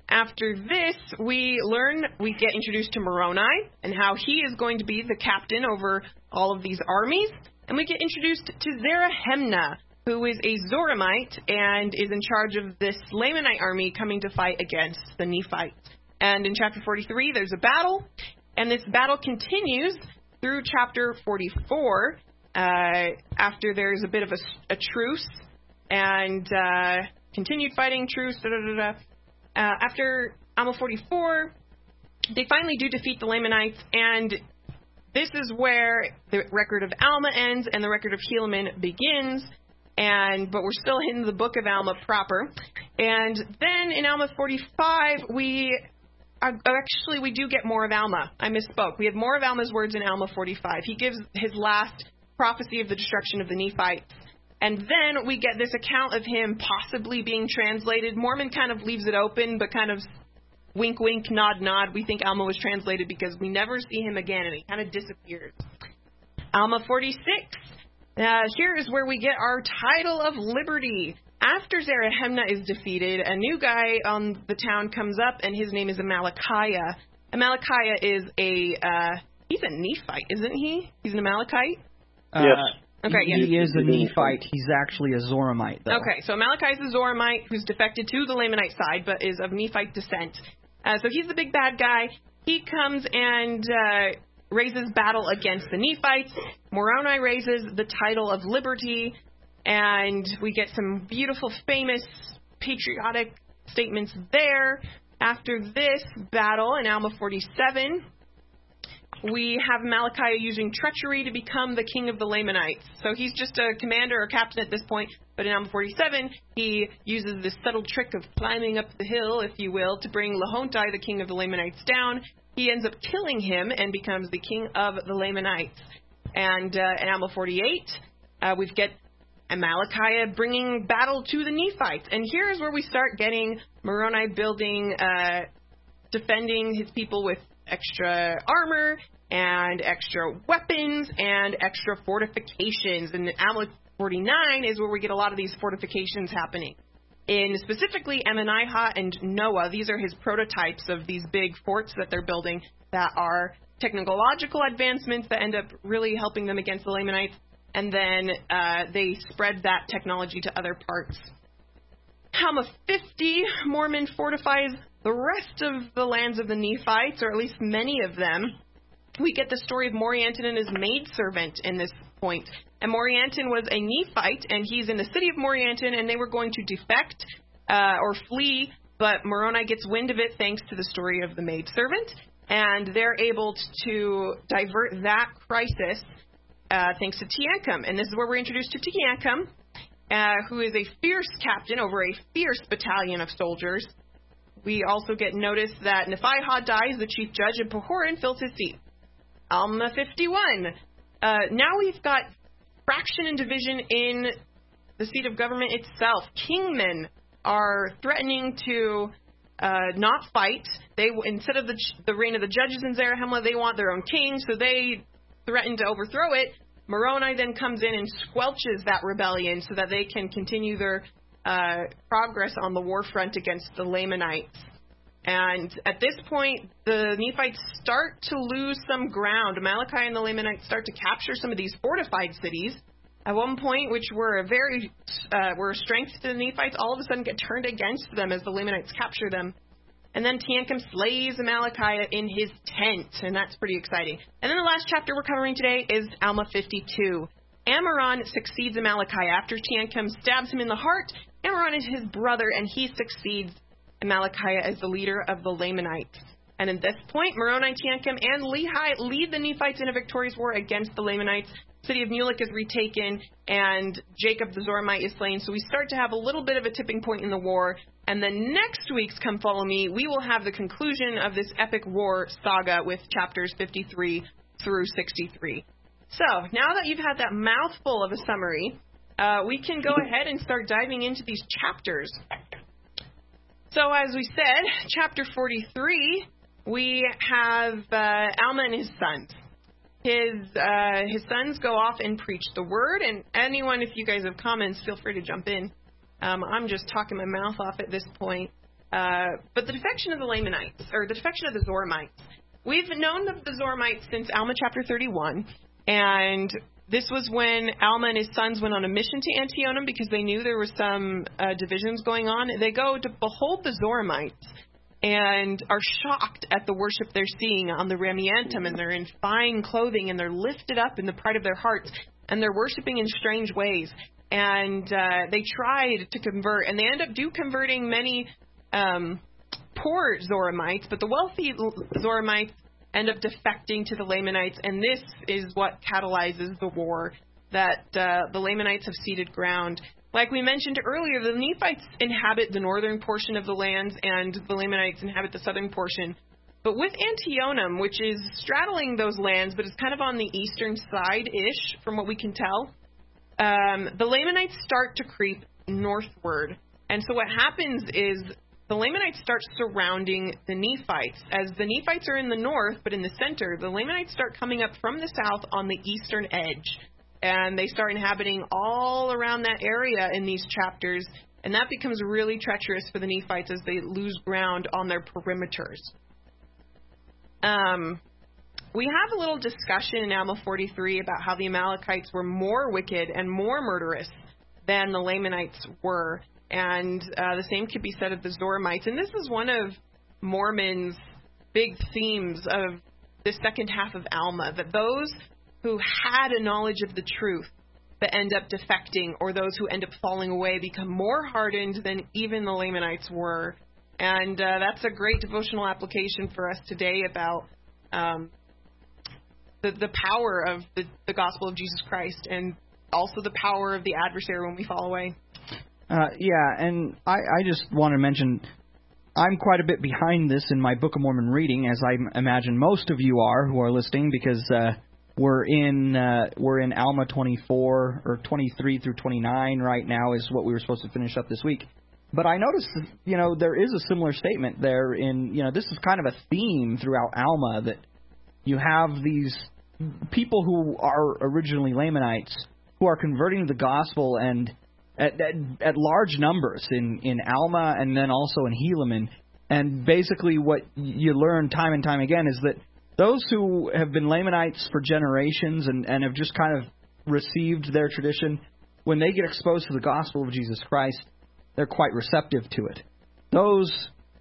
After this, we learn, we get introduced to Moroni and how he is going to be the captain over all of these armies. And we get introduced to Zarahemnah, who is a Zoramite and is in charge of this Lamanite army coming to fight against the Nephites. And in chapter forty-three, there's a battle, and this battle continues through chapter forty-four, uh, after there's a bit of a, a truce, and uh, continued fighting, truce, da da da da. Uh, after Alma forty-four, they finally do defeat the Lamanites, and this is where the record of Alma ends and the record of Helaman begins. And but we're still in the book of Alma proper. And then in Alma forty-five, we are, actually we do get more of Alma. I misspoke. We have more of Alma's words in Alma forty-five. He gives his last prophecy of the destruction of the Nephites. And then we get this account of him possibly being translated. Mormon kind of leaves it open, but kind of wink, wink, nod, nod. We think Alma was translated because we never see him again, and he kind of disappears. Alma forty-six. Uh, here is where we get our title of liberty. After Zarahemnah is defeated, a new guy on the town comes up, and his name is Amalickiah. Amalickiah is a, uh, he's a Nephite, isn't he? He's an Amalekite?
Yes.
Uh,
Okay,
he,
yes.
he is a Nephite. He's actually a Zoramite, though.
Okay, so Amalickiah is a Zoramite who's defected to the Lamanite side, but is of Nephite descent. Uh, so he's the big bad guy. He comes and uh, raises battle against the Nephites. Moroni raises the title of liberty, and we get some beautiful, famous, patriotic statements there. After this battle in Alma forty-seven, we have Amalickiah using treachery to become the king of the Lamanites. So he's just a commander or captain at this point, but in Alma forty-seven, he uses this subtle trick of climbing up the hill, if you will, to bring Lahontai, the king of the Lamanites, down. He ends up killing him and becomes the king of the Lamanites. And uh, in Alma forty-eight, uh, we get Amalickiah bringing battle to the Nephites. And here's where we start getting Moroni building, uh, defending his people with extra armor and extra weapons and extra fortifications. And Alma forty-nine is where we get a lot of these fortifications happening. In specifically Ammonihah and Noah, these are his prototypes of these big forts that they're building that are technological advancements that end up really helping them against the Lamanites. And then uh, they spread that technology to other parts. Alma fifty, Mormon fortifies the rest of the lands of the Nephites, or at least many of them. We get the story of Morianton and his maidservant in this point. And Morianton was a Nephite, and he's in the city of Morianton, and they were going to defect uh, or flee, but Moroni gets wind of it thanks to the story of the maidservant, and they're able to divert that crisis uh, thanks to Teancum. And this is where we're introduced to Teancum, uh, who is a fierce captain over a fierce battalion of soldiers. We also get notice that Nephihah dies, the chief judge, and Pahoran fills his seat. Alma fifty-one. Uh, now we've got fraction and division in the seat of government itself. Kingmen are threatening to uh, not fight. They instead of the the reign of the judges in Zarahemnah, they want their own king, so they threaten to overthrow it. Moroni then comes in and squelches that rebellion so that they can continue their uh, progress on the war front against the Lamanites. And at this point, the Nephites start to lose some ground. Amalickiah and the Lamanites start to capture some of these fortified cities. At one point, which were a very uh, were a strength to the Nephites, all of a sudden get turned against them as the Lamanites capture them. And then Teancum slays Amalickiah in his tent, and that's pretty exciting. And then the last chapter we're covering today is Alma fifty-two. Ammoron succeeds Amalickiah. After Teancum stabs him in the heart, Ammoron is his brother, and he succeeds Amalickiah as the leader of the Lamanites. And at this point, Moroni, Teancum, and Lehi lead the Nephites in a victorious war against the Lamanites. The city of Mulek is retaken, and Jacob the Zoramite is slain. So we start to have a little bit of a tipping point in the war. And then next week's Come Follow Me, we will have the conclusion of this epic war saga with chapters fifty-three through sixty-three. So now that you've had that mouthful of a summary, uh, we can go ahead and start diving into these chapters. So as we said, chapter forty-three, we have uh, Alma and his sons. His uh, his sons go off and preach the word, and anyone, if you guys have comments, feel free to jump in. Um, I'm just talking my mouth off at this point. Uh, but the defection of the Lamanites, or the defection of the Zoramites, we've known of the Zoramites since Alma chapter thirty-one, and this was when Alma and his sons went on a mission to Antionum because they knew there were some uh, divisions going on. They go to behold the Zoramites and are shocked at the worship they're seeing on the Ramiantum, and they're in fine clothing, and they're lifted up in the pride of their hearts, and they're worshiping in strange ways. And uh, they tried to convert, and they end up do converting many um, poor Zoramites, but the wealthy Zoramites end up defecting to the Lamanites, and this is what catalyzes the war, that uh, the Lamanites have ceded ground. Like we mentioned earlier, the Nephites inhabit the northern portion of the lands, and the Lamanites inhabit the southern portion. But with Antionum, which is straddling those lands, but it's kind of on the eastern side-ish, from what we can tell, um, the Lamanites start to creep northward. And so what happens is the Lamanites start surrounding the Nephites. As the Nephites are in the north, but in the center, the Lamanites start coming up from the south on the eastern edge. And they start inhabiting all around that area in these chapters. And that becomes really treacherous for the Nephites as they lose ground on their perimeters. Um, we have a little discussion in Alma forty-three about how the Amalekites were more wicked and more murderous than the Lamanites were. And uh, the same could be said of the Zoramites. And this is one of Mormon's big themes of the second half of Alma, that those who had a knowledge of the truth but end up defecting, or those who end up falling away, become more hardened than even the Lamanites were. And uh, that's a great devotional application for us today about um, the, the power of the, the gospel of Jesus Christ, and also the power of the adversary when we fall away.
Uh, yeah, and I, I just want to mention, I'm quite a bit behind this in my Book of Mormon reading, as I imagine most of you are who are listening, because uh, we're in uh, we're in Alma twenty-four, or twenty-three through twenty-nine right now is what we were supposed to finish up this week. But I noticed, you know, there is a similar statement there in, you know, this is kind of a theme throughout Alma, that you have these people who are originally Lamanites who are converting to the gospel, and At, at, at large numbers in, in Alma and then also in Helaman. And basically what you learn time and time again is that those who have been Lamanites for generations and, and have just kind of received their tradition, when they get exposed to the gospel of Jesus Christ, they're quite receptive to it. Those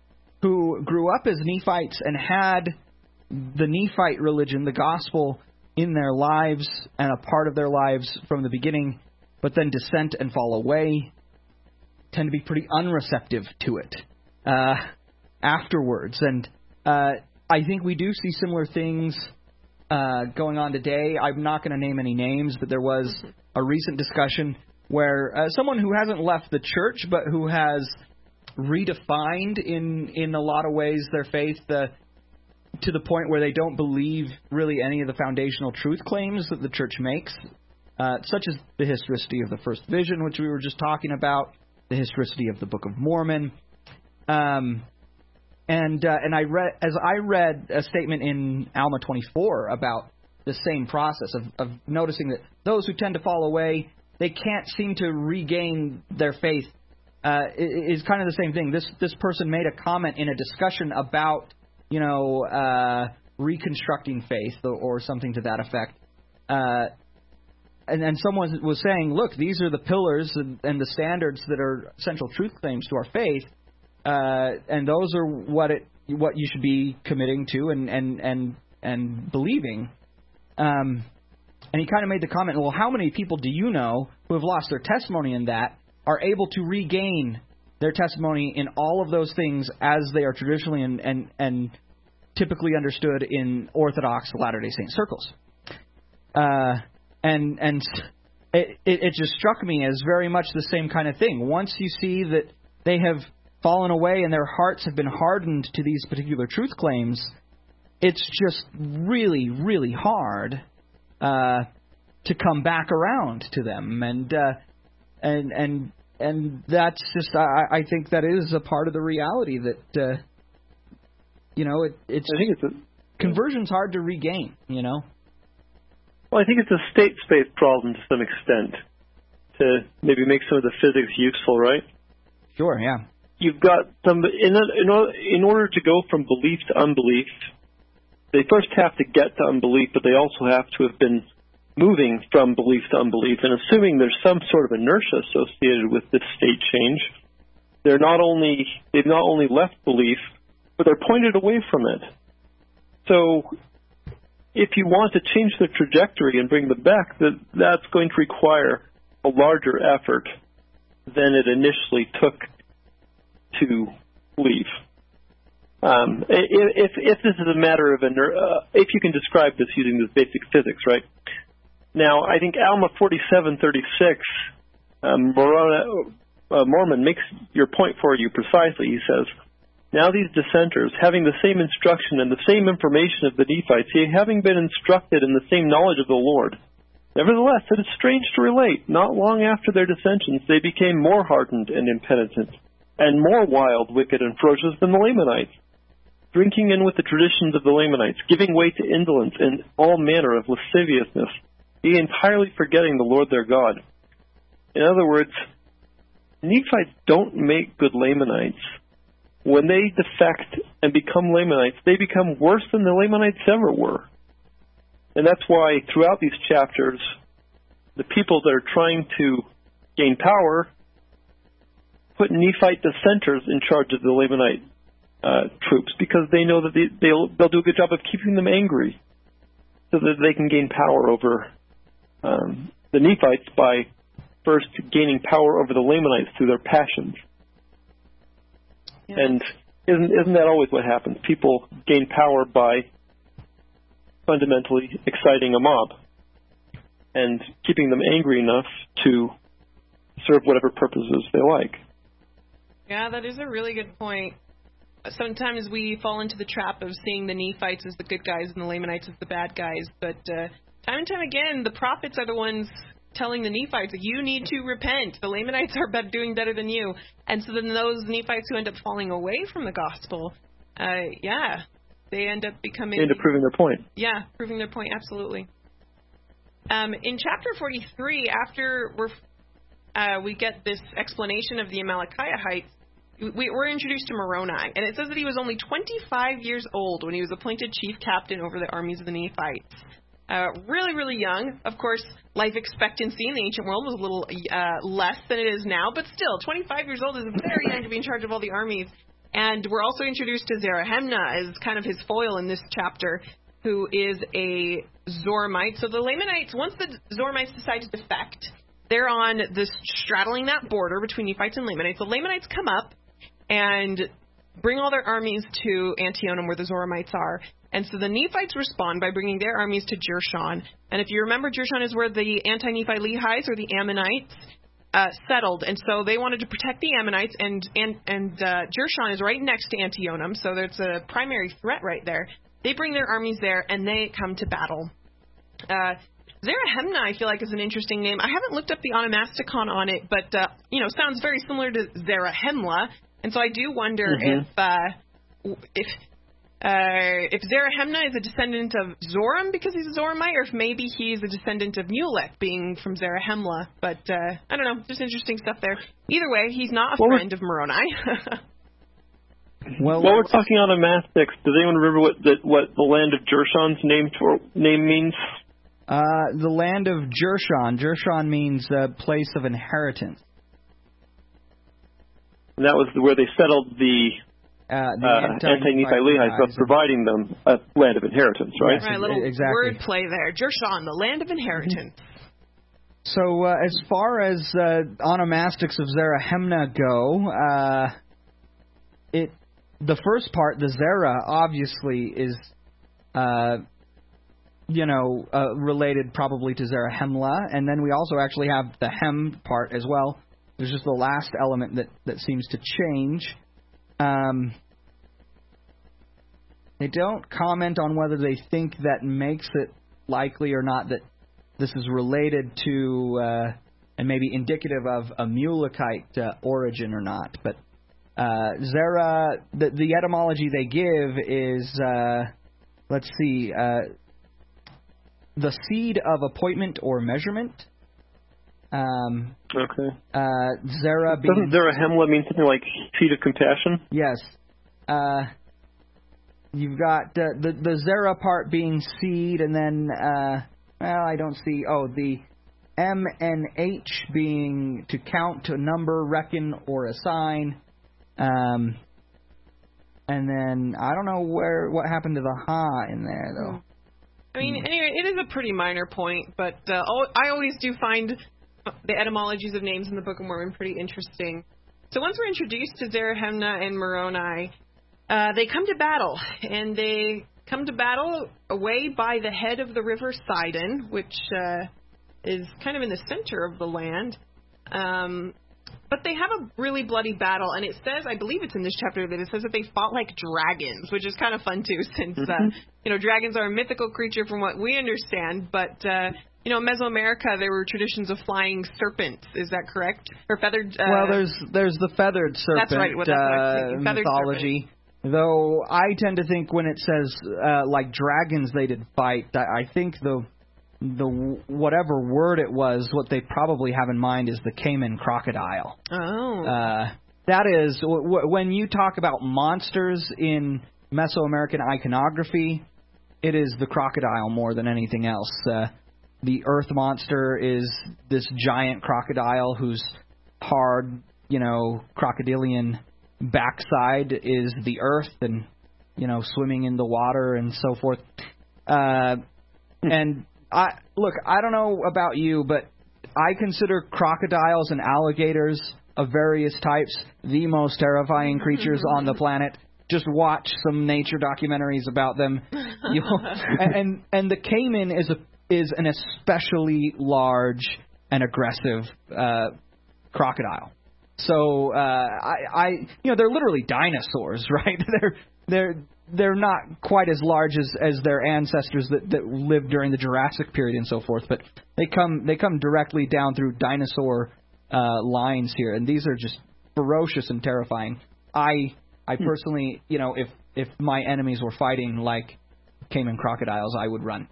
who grew up as Nephites and had the Nephite religion, the gospel, in their lives and a part of their lives from the beginning, but then dissent and fall away, tend to be pretty unreceptive to it uh, afterwards. And uh, I think we do see similar things uh, going on today. I'm not going to name any names, but there was a recent discussion where uh, someone who hasn't left the church, but who has redefined in, in a lot of ways their faith uh, to the point where they don't believe really any of the foundational truth claims that the church makes. Uh, such as the historicity of the First Vision, which we were just talking about, the historicity of the Book of Mormon, um, and uh, and I read as I read a statement in Alma twenty-four about the same process of, of noticing that those who tend to fall away, they can't seem to regain their faith. Uh, is kind of the same thing. This this person made a comment in a discussion about you know uh, reconstructing faith or, or something to that effect. Uh, And, and someone was saying, look, these are the pillars and, and the standards that are central truth claims to our faith, uh, and those are what it what you should be committing to and and and, and believing. Um, and he kind of made the comment, well, how many people do you know who have lost their testimony in that are able to regain their testimony in all of those things as they are traditionally and and, and typically understood in Orthodox Latter-day Saint circles? Uh And and it, it, it just struck me as very much the same kind of thing. Once you see that they have fallen away and their hearts have been hardened to these particular truth claims, it's just really, really hard uh, to come back around to them. And uh, and and and that's just I, I think that is a part of the reality that uh, you know it, it's
I think it's a,
conversion's hard to regain. You know.
Well, I think it's a state space problem to some extent, to maybe make some of the physics useful, right?
Sure, yeah.
you've got some in in order, in order to go from belief to unbelief. They first have to get to unbelief, but they also have to have been moving from belief to unbelief. And assuming there's some sort of inertia associated with this state change, they're not only they've not only left belief, but they're pointed away from it. So if you want to change the trajectory and bring them back, that that's going to require a larger effort than it initially took to leave. Um, if if this is a matter of iner- uh, if you can describe this using this basic physics, right? Now, I think Alma forty-seven thirty-six, um, Morona, uh, Mormon makes your point for you precisely. He says, now these dissenters, having the same instruction and the same information of the Nephites, yea, having been instructed in the same knowledge of the Lord, nevertheless, it is strange to relate, not long after their dissensions, they became more hardened and impenitent, and more wild, wicked, and ferocious than the Lamanites, drinking in with the traditions of the Lamanites, giving way to indolence and all manner of lasciviousness, yea, entirely forgetting the Lord their God. In other words, Nephites don't make good Lamanites. When they defect and become Lamanites, they become worse than the Lamanites ever were. And that's why throughout these chapters, the people that are trying to gain power put Nephite dissenters in charge of the Lamanite uh, troops, because they know that they, they'll, they'll do a good job of keeping them angry so that they can gain power over um, the Nephites by first gaining power over the Lamanites through their passions. Yeah. And isn't isn't that always what happens? People gain power by fundamentally exciting a mob and keeping them angry enough to serve whatever purposes they like.
Yeah, that is a really good point. Sometimes we fall into the trap of seeing the Nephites as the good guys and the Lamanites as the bad guys, but uh, time and time again, the prophets are the ones telling the Nephites, you need to repent. The Lamanites are be- doing better than you. And so then those Nephites who end up falling away from the gospel, uh, yeah, they end up becoming...
End up proving their point.
Yeah, proving their point, absolutely. Um, in chapter forty-three, after we're, uh, we get this explanation of the Amalekites, we, we're introduced to Moroni. And it says that he was only twenty-five years old when he was appointed chief captain over the armies of the Nephites. Uh, really, really young. Of course, life expectancy in the ancient world was a little uh, less than it is now, but still, twenty-five years old is very young to be in charge of all the armies. And we're also introduced to Zarahemna as kind of his foil in this chapter, who is a Zoramite. So the Lamanites, once the Zoramites decide to defect, they're on this straddling that border between Nephites and Lamanites. The Lamanites come up and bring all their armies to Antionum, where the Zoramites are. And so the Nephites respond by bringing their armies to Jershon. And if you remember, Jershon is where the anti-Nephi Lehites, or the Ammonites, uh, settled. And so they wanted to protect the Ammonites, and and, and uh, Jershon is right next to Antionum, so there's a primary threat right there. They bring their armies there, and they come to battle. Uh, Zarahemna, I feel like, is an interesting name. I haven't looked up the onomasticon on it, but, uh, you know, sounds very similar to Zarahemla. And so I do wonder mm-hmm. if uh, if... Uh, if Zarahemna is a descendant of Zoram because he's a Zoramite, or if maybe he's a descendant of Mulek being from Zarahemla. But uh, I don't know, just interesting stuff there. Either way, he's not a well, friend of Moroni.
well, while we're talking on onomastics, does anyone remember what the, what the land of Jershon's name for, name means?
Uh, the land of Jershon. Jershon means uh, place of inheritance.
And that was where they settled the...
Uh, the
uh, anti-Nephi Lehites, thus providing them a land of inheritance, right?
Right, a little
exactly.
word play there. Jershon, the land of inheritance.
So uh, as far as uh, onomastics of Zarahemna go, uh, it the first part, the Zerah, obviously is, uh, you know, uh, related probably to Zarahemla, and then we also actually have the Hem part as well. There's just the last element that, that seems to change. Um, they don't comment on whether they think that makes it likely or not that this is related to uh, and maybe indicative of a Mulekite uh, origin or not. But uh, Zerah, the, the etymology they give is, uh, let's see, uh, the seed of appointment or measurement. Um,
okay.
Uh, Zerah being...
Doesn't Zarahemla mean something like seat of compassion?
Yes. Uh, you've got uh, the the Zerah part being seed, and then uh, well, I don't see. Oh, the M and H being to count, to number, reckon, or assign. Um, and then I don't know where what happened to the Ha in there though.
I mean, anyway, it is a pretty minor point, but uh, I always do find the etymologies of names in the Book of Mormon pretty interesting. So once we're introduced to Zarahemna and Moroni, uh, they come to battle, and they come to battle away by the head of the river Sidon, which uh, is kind of in the center of the land. Um, but they have a really bloody battle, and it says, I believe it's in this chapter, that it says that they fought like dragons, which is kind of fun, too, since, uh, you know, dragons are a mythical creature from what we understand, but... Uh, You know, in Mesoamerica, there were traditions of flying serpents. Is that correct? Or feathered... Uh,
well, there's there's the feathered serpent
that's right, well, that's what I was thinking.
uh,
Feathered
mythology. Serpent. Though I tend to think when it says, uh, like, dragons they did fight, I, I think the the whatever word it was, what they probably have in mind is the Cayman crocodile.
Oh.
Uh, that is, w- w- when you talk about monsters in Mesoamerican iconography, it is the crocodile more than anything else. Uh, The earth monster is this giant crocodile whose hard, you know, crocodilian backside is the earth and, you know, swimming in the water and so forth. Uh, and, I look, I don't know about you, but I consider crocodiles and alligators of various types the most terrifying creatures on the planet. Just watch some nature documentaries about them. You'll, and, and and the caiman is a is an especially large and aggressive uh, crocodile. So uh, I, I, you know, they're literally dinosaurs, right? They're they're they're not quite as large as, as their ancestors that, that lived during the Jurassic period and so forth, but they come they come directly down through dinosaur uh, lines here, and these are just ferocious and terrifying. I I personally, you know, if if my enemies were fighting like caiman crocodiles, I would run.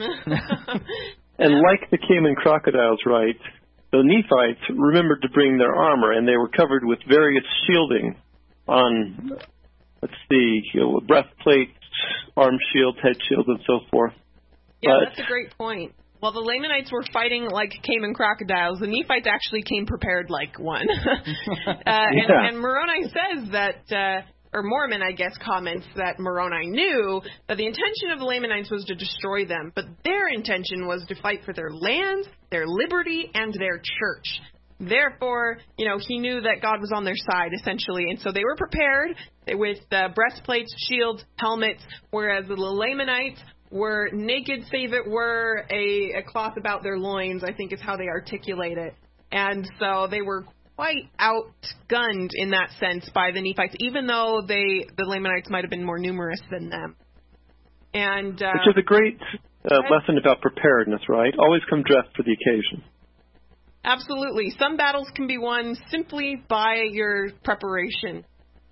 And like the Cayman crocodiles, right, the Nephites remembered to bring their armor, and they were covered with various shielding on, let's see, you know, breastplates, arm shields, head shields, and so forth.
Yeah,
but,
that's a great point. While the Lamanites were fighting like Cayman crocodiles, the Nephites actually came prepared like one. uh, and,
yeah.
and Moroni says that... Uh, or Mormon, I guess, comments that Moroni knew that the intention of the Lamanites was to destroy them, but their intention was to fight for their lands, their liberty, and their church. Therefore, you know, he knew that God was on their side, essentially, and so they were prepared with uh, breastplates, shields, helmets, whereas the Lamanites were naked, save it were a, a cloth about their loins, I think is how they articulate it. And so they were quite outgunned in that sense by the Nephites, even though they the Lamanites might have been more numerous than them. And uh,
Which is a great uh, lesson about preparedness, right? Always come dressed for the occasion.
Absolutely. Some battles can be won simply by your preparation.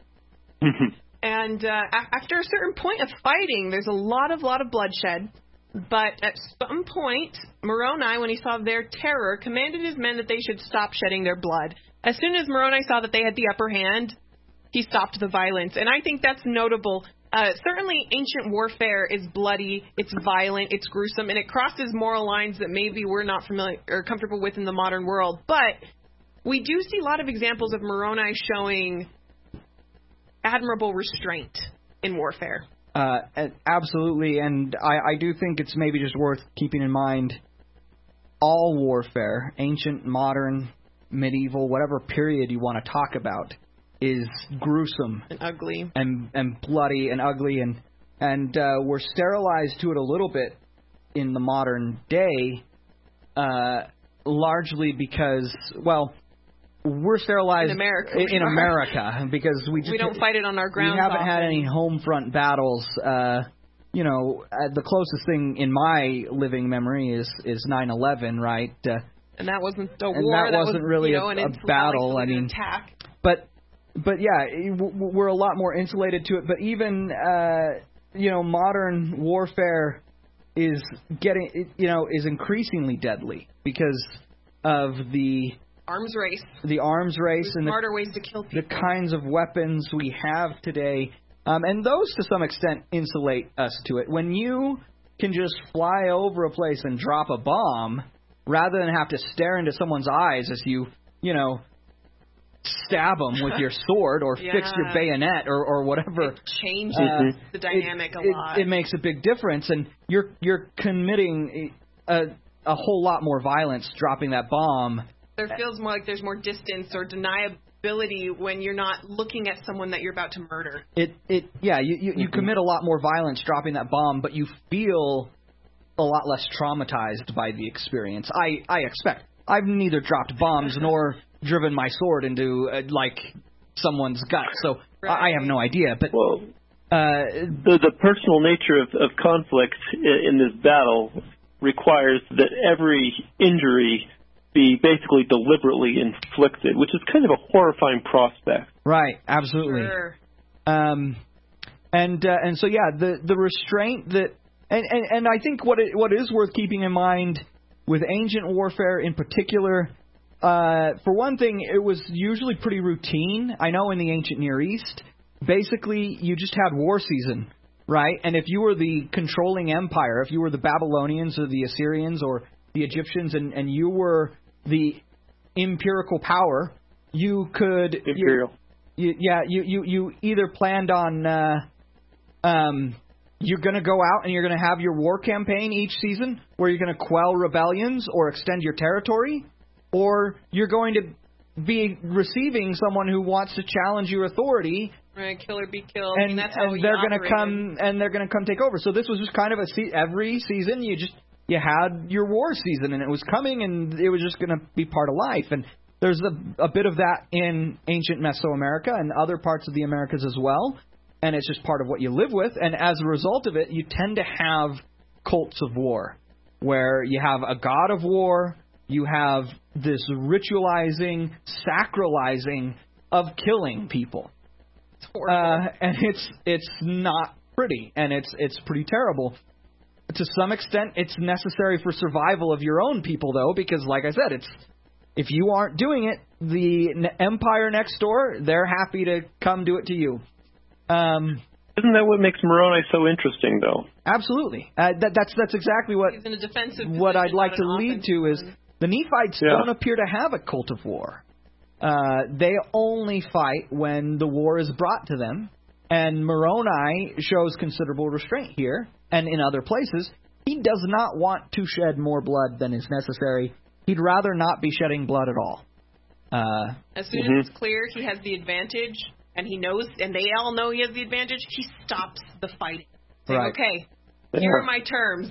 And uh, after a certain point of fighting, there's a lot of lot of bloodshed. But at some point, Moroni, when he saw their terror, commanded his men that they should stop shedding their blood. As soon as Moroni saw that they had the upper hand, he stopped the violence. And I think that's notable. Uh, certainly, ancient warfare is bloody, it's violent, it's gruesome, and it crosses moral lines that maybe we're not familiar or comfortable with in the modern world. But we do see a lot of examples of Moroni showing admirable restraint in warfare.
Uh, absolutely, and I, I do think it's maybe just worth keeping in mind all warfare, ancient, modern, medieval, whatever period you want to talk about, is gruesome
and ugly
and and bloody and ugly, and and uh, we're sterilized to it a little bit in the modern day, uh, largely because, well, we're sterilized
in America,
in, in America because we just
we don't fight it on our ground.
We haven't
often.
had any home front battles. Uh, you know, uh, the closest thing in my living memory is is nine eleven, right? Uh,
and that wasn't a war.
And that,
that
wasn't
was,
really
you know,
a,
an
a battle. I mean,
attack.
But but yeah, we're a lot more insulated to it. But even uh, you know, modern warfare is getting, you know, is increasingly deadly because of the
arms race,
the arms race,
There's
and
smarter
the,
ways to kill people.
the kinds of weapons we have today, um, and those to some extent insulate us to it. When you can just fly over a place and drop a bomb, rather than have to stare into someone's eyes as you, you know, stab them with your sword or
yeah.
fix your bayonet or, or whatever.
It changes
uh,
the dynamic
it,
a
it,
lot.
It makes a big difference, and you're you're committing a, a whole lot more violence dropping that bomb.
There feels more like there's more distance or deniability when you're not looking at someone that you're about to murder.
It it yeah, you you, you commit a lot more violence dropping that bomb, but you feel a lot less traumatized by the experience. I, I expect. I've neither dropped bombs nor driven my sword into uh, like someone's gut, so
right.
I, I have no idea. But
well,
uh,
the the personal nature of, of conflict in, in this battle requires that every injury be basically deliberately inflicted, which is kind of a horrifying prospect.
Right, absolutely.
Sure.
Um, and uh, and so yeah, the the restraint that and, and, and I think what it, what is worth keeping in mind with ancient warfare in particular, uh, for one thing, it was usually pretty routine. I know in the ancient Near East, basically you just had war season, right? And if you were the controlling empire, if you were the Babylonians or the Assyrians or the Egyptians, and, and you were the empirical power, you could
imperial.
You, you, yeah, you, you, you either planned on uh, um, you're going to go out and you're going to have your war campaign each season where you're going to quell rebellions or extend your territory, or you're going to be receiving someone who wants to challenge your authority.
Right, kill or be killed.
And,
I mean, that's how
and they're
going
to come and they're going to come take over. So this was just kind of a se- every season you just you had your war season and it was coming and it was just going to be part of life. And there's a, a bit of that in ancient Mesoamerica and other parts of the Americas as well. And it's just part of what you live with. And as a result of it, you tend to have cults of war where you have a god of war, you have this ritualizing, sacralizing of killing people.
It's horrible.
Uh, and it's it's not pretty, and it's it's pretty terrible. To some extent, it's necessary for survival of your own people, though, because, like I said, it's if you aren't doing it, the n- empire next door, they're happy to come do it to you. Um,
Isn't that what makes Moroni so interesting, though?
Absolutely. Uh, that, that's that's exactly what
He's in a defensive
what
position,
I'd like
not
to
an
lead to is
offensive
the Nephites
Yeah.
don't appear to have a cult of war. Uh, they only fight when the war is brought to them. And Moroni shows considerable restraint here and in other places. He does not want to shed more blood than is necessary. He'd rather not be shedding blood at all. Uh,
As soon
Mhm.
as it's clear he has the advantage, and he knows, and they all know he has the advantage, he stops the fighting. Saying,
Right.
okay, here are my terms.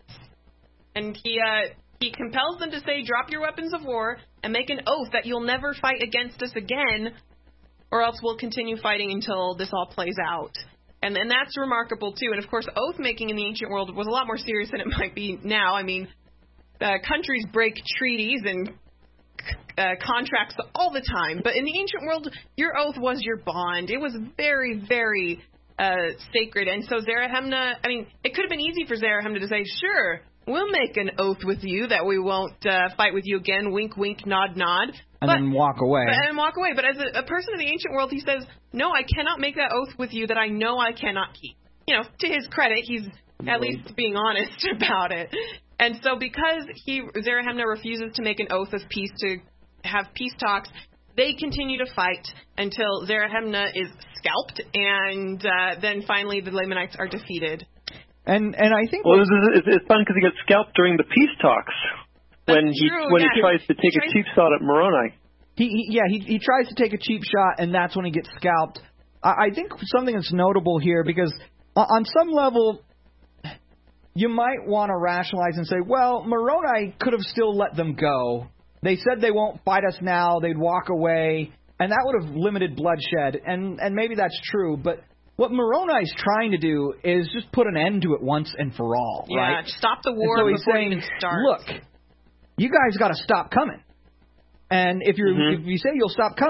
And he uh, he compels them to say, drop your weapons of war and make an oath that you'll never fight against us again, or else we'll continue fighting until this all plays out. And and that's remarkable, too. And, of course, oath-making in the ancient world was a lot more serious than it might be now. I mean, uh, countries break treaties and uh, contracts all the time. But in the ancient world, your oath was your bond. It was very, very uh, sacred. And so Zarahemna, I mean, it could have been easy for Zarahemna to say, sure, we'll make an oath with you that we won't uh, fight with you again, wink, wink, nod, nod.
and
but,
then walk away.
but, and walk away. But as a, a person of the ancient world, he says, no, I cannot make that oath with you that I know I cannot keep. You know, to his credit, he's at least being honest about it. And so because he Zarahemna refuses to make an oath of peace to have peace talks, they continue to fight until Zarahemna is scalped, and uh, then finally the Lamanites are defeated.
And and I think
Well, this is, it's, it's fun because he gets scalped during the peace talks when
That's
he
true,
when
yeah.
he tries to take
He tries-
a cheap shot at Moroni.
He, he yeah he he tries to take a cheap shot, and that's when he gets scalped. I, I think something that's notable here, because on, on some level you might want to rationalize and say, well, Moroni could have still let them go. They said they won't fight us now. They'd walk away, and that would have limited bloodshed. And and maybe that's true, but what Moroni's trying to do is just put an end to it once and for all,
Yeah,
right?
stop the war
And so he's
before
saying,
it even starts.
look, you guys got to stop coming. And if you
Mhm.
if you say you'll stop coming,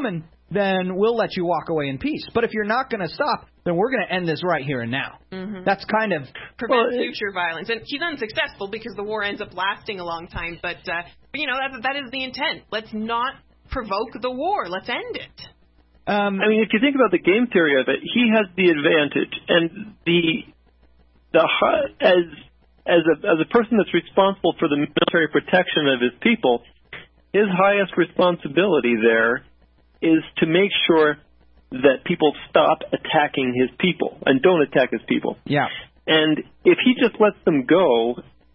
then we'll let you walk away in peace. But if you're not going to stop, then we're going to end this right here and now.
Mm-hmm.
That's kind of...
Prevent well, future violence. And he's unsuccessful because the war ends up lasting a long time. But, uh, you know, that, that is the intent. Let's not provoke the war. Let's end it.
Um, I mean, if you think about the game theory of it, he has the advantage. And the the as as a, as a person that's responsible for the military protection of his people, his highest responsibility there is to make sure that people stop attacking his people and don't attack his people.
Yeah.
And if he just lets them go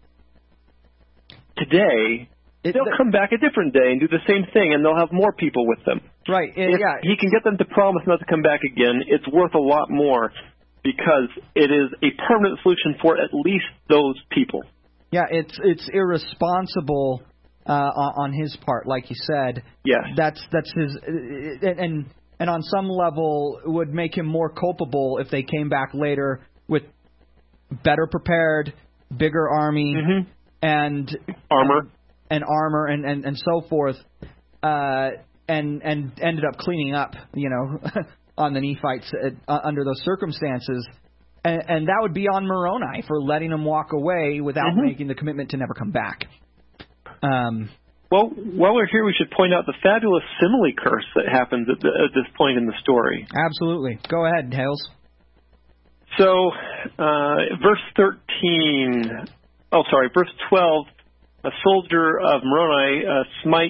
today, it, they'll the, come back a different day and do the same thing, and they'll have more people with them.
Right. It,
if
yeah.
he can get them to promise not to come back again, it's worth a lot more because it is a permanent solution for at least those people.
Yeah, it's it's irresponsible uh, on his part, like you said.
Yes.
That's that's his and and on some level would make him more culpable if they came back later with better prepared, bigger army
mm-hmm.
and
armor
and, and armor and, and, and so forth, uh, and and ended up cleaning up, you know, on the Nephites uh, under those circumstances. And, and that would be on Moroni for letting him walk away without mm-hmm. making the commitment to never come back. Um,
well, while we're here, we should point out the fabulous simile curse that happens at, the, at this point in the story.
Absolutely. Go ahead, Hales.
So, uh, verse thirteen, oh, sorry, verse twelve, a soldier of Moroni uh, smites,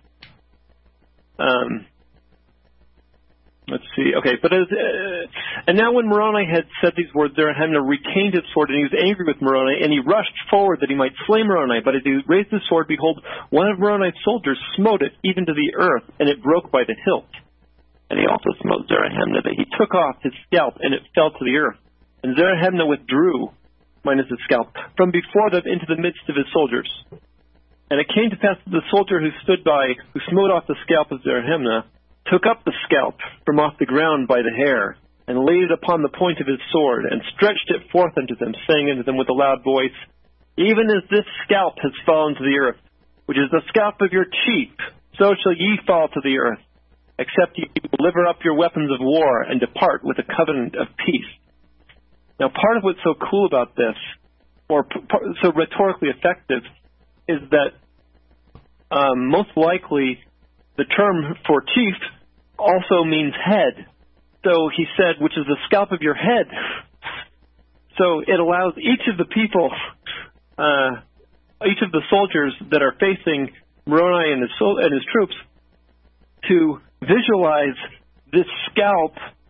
um, let's see, okay, but as, uh, and now when Moroni had said these words, Zerahemnah retained his sword, and he was angry with Moroni, and he rushed forward that he might slay Moroni. But as he raised his sword, behold, one of Moroni's soldiers smote it even to the earth, and it broke by the hilt. And he also smote Zerahemnah, but he took off his scalp, and it fell to the earth. And Zerahemnah withdrew, minus his scalp, from before them into the midst of his soldiers. And it came to pass that the soldier who stood by, who smote off the scalp of Zerahemnah, took up the scalp from off the ground by the hair, and laid it upon the point of his sword, and stretched it forth unto them, saying unto them with a loud voice, Even as this scalp has fallen to the earth, which is the scalp of your chief, so shall ye fall to the earth, except ye deliver up your weapons of war, and depart with a covenant of peace. Now, part of what's so cool about this, or p- so rhetorically effective, is that um, most likely the term for chief also means head. So he said, which is the scalp of your head. So it allows each of the people, uh, each of the soldiers that are facing Moroni and his, sol- and his troops to visualize this scalp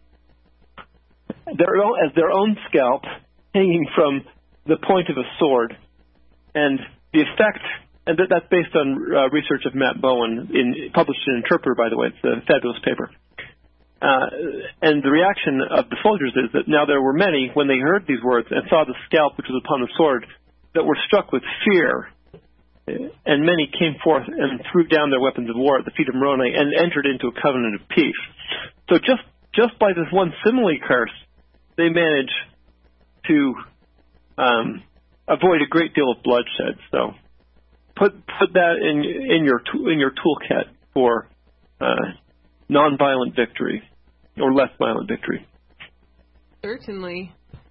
their own, as their own scalp hanging from the point of a sword. And the effect, and that, that's based on uh, research of Matt Bowen, in, published in Interpreter, by the way. It's a fabulous paper. Uh, and the reaction of the soldiers is that now there were many, when they heard these words and saw the scalp which was upon the sword, that were struck with fear. And many came forth and threw down their weapons of war at the feet of Moroni and entered into a covenant of peace. So just, just by this one simile curse, they managed to um, avoid a great deal of bloodshed. So put put that in in your in your toolkit for uh, nonviolent victory or less violent victory.
Certainly.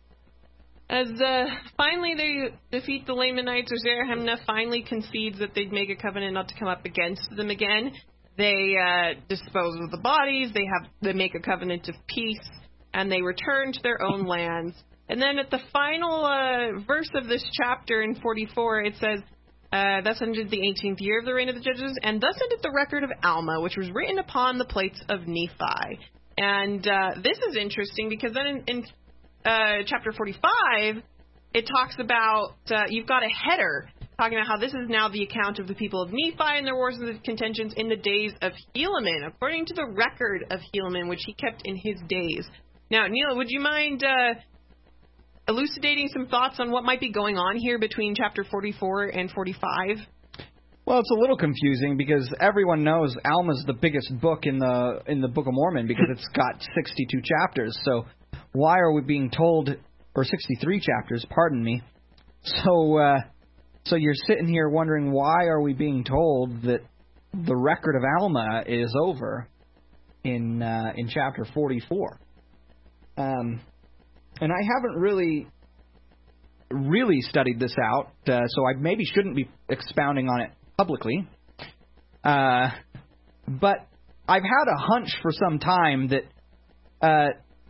As uh, finally they defeat the Lamanites, or Zerahemnah finally concedes that they'd make a covenant not to come up against them again. They uh, dispose of the bodies. They have they make a covenant of peace, and they return to their own lands. And then at the final uh, verse of this chapter in forty-four, it says, uh, thus ended the eighteenth year of the reign of the judges, and thus ended the record of Alma, which was written upon the plates of Nephi. And uh, this is interesting because then in, in uh, chapter forty-five, it talks about, uh, you've got a header talking about how this is now the account of the people of Nephi and their wars and contentions in the days of Helaman, according to the record of Helaman, which he kept in his days. Now, Neil, would you mind uh, elucidating some thoughts on what might be going on here between chapter forty-four and forty-five?
Well, it's a little confusing because everyone knows Alma's the biggest book in the in the Book of Mormon because it's got sixty-two chapters. So why are we being told, or sixty-three chapters, pardon me. So uh, so you're sitting here wondering why are we being told that the record of Alma is over? in uh, in chapter forty-four. Um, and I haven't really really studied this out, uh, so I maybe shouldn't be expounding on it publicly. Uh, but I've had a hunch for some time that uh,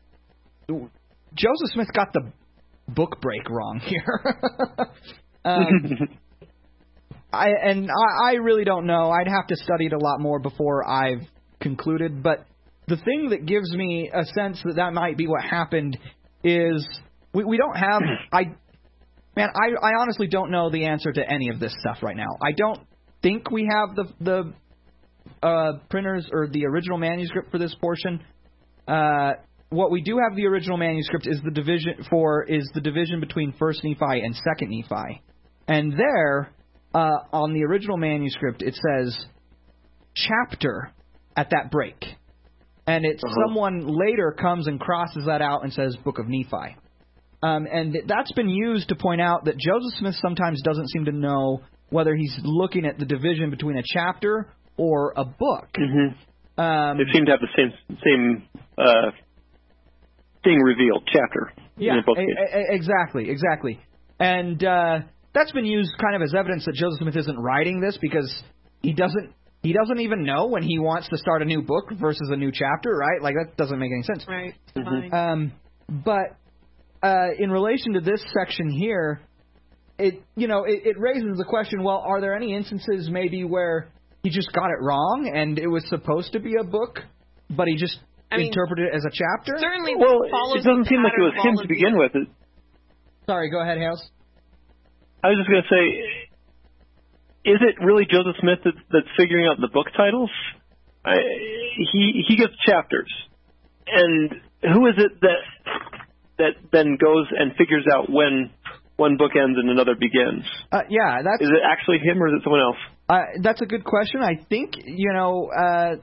Joseph Smith got the book break wrong here. um, I and I, I really don't know. I'd have to study it a lot more before I've concluded. But the thing that gives me a sense that that might be what happened is we, we don't have I man I, I honestly don't know the answer to any of this stuff right now. I don't think we have the the uh, printers or the original manuscript for this portion. Uh, what we do have the original manuscript is the division for is the division between First Nephi and Second Nephi, and there uh, on the original manuscript it says chapter at that break, and it's uh-huh. someone later comes and crosses that out and says Book of Nephi, um, and that's been used to point out that Joseph Smith sometimes doesn't seem to know whether he's looking at the division between a chapter or a book.
Mm-hmm.
Um,
they seem to have the same same uh, thing revealed, chapter.
Yeah,
in the book.
A- a- exactly, exactly. And uh, that's been used kind of as evidence that Joseph Smith isn't writing this because he doesn't he doesn't even know when he wants to start a new book versus a new chapter, right? Like, that doesn't make any sense.
Right.
Mm-hmm.
Um, but uh, in relation to this section here, it you know it, it raises the question: well, are there any instances maybe where he just got it wrong and it was supposed to be a book, but he just
I mean,
interpreted it as a chapter?
Certainly,
well,
follows
it doesn't seem like it was him to begin with. It,
Sorry, go ahead, Hales.
I was just going to say, is it really Joseph Smith that, that's figuring out the book titles? I, he he gets chapters, and who is it that that then goes and figures out when one book ends and another begins?
Uh, yeah, that's.
Is it actually him or is it someone else?
Uh, that's a good question. I think you know uh,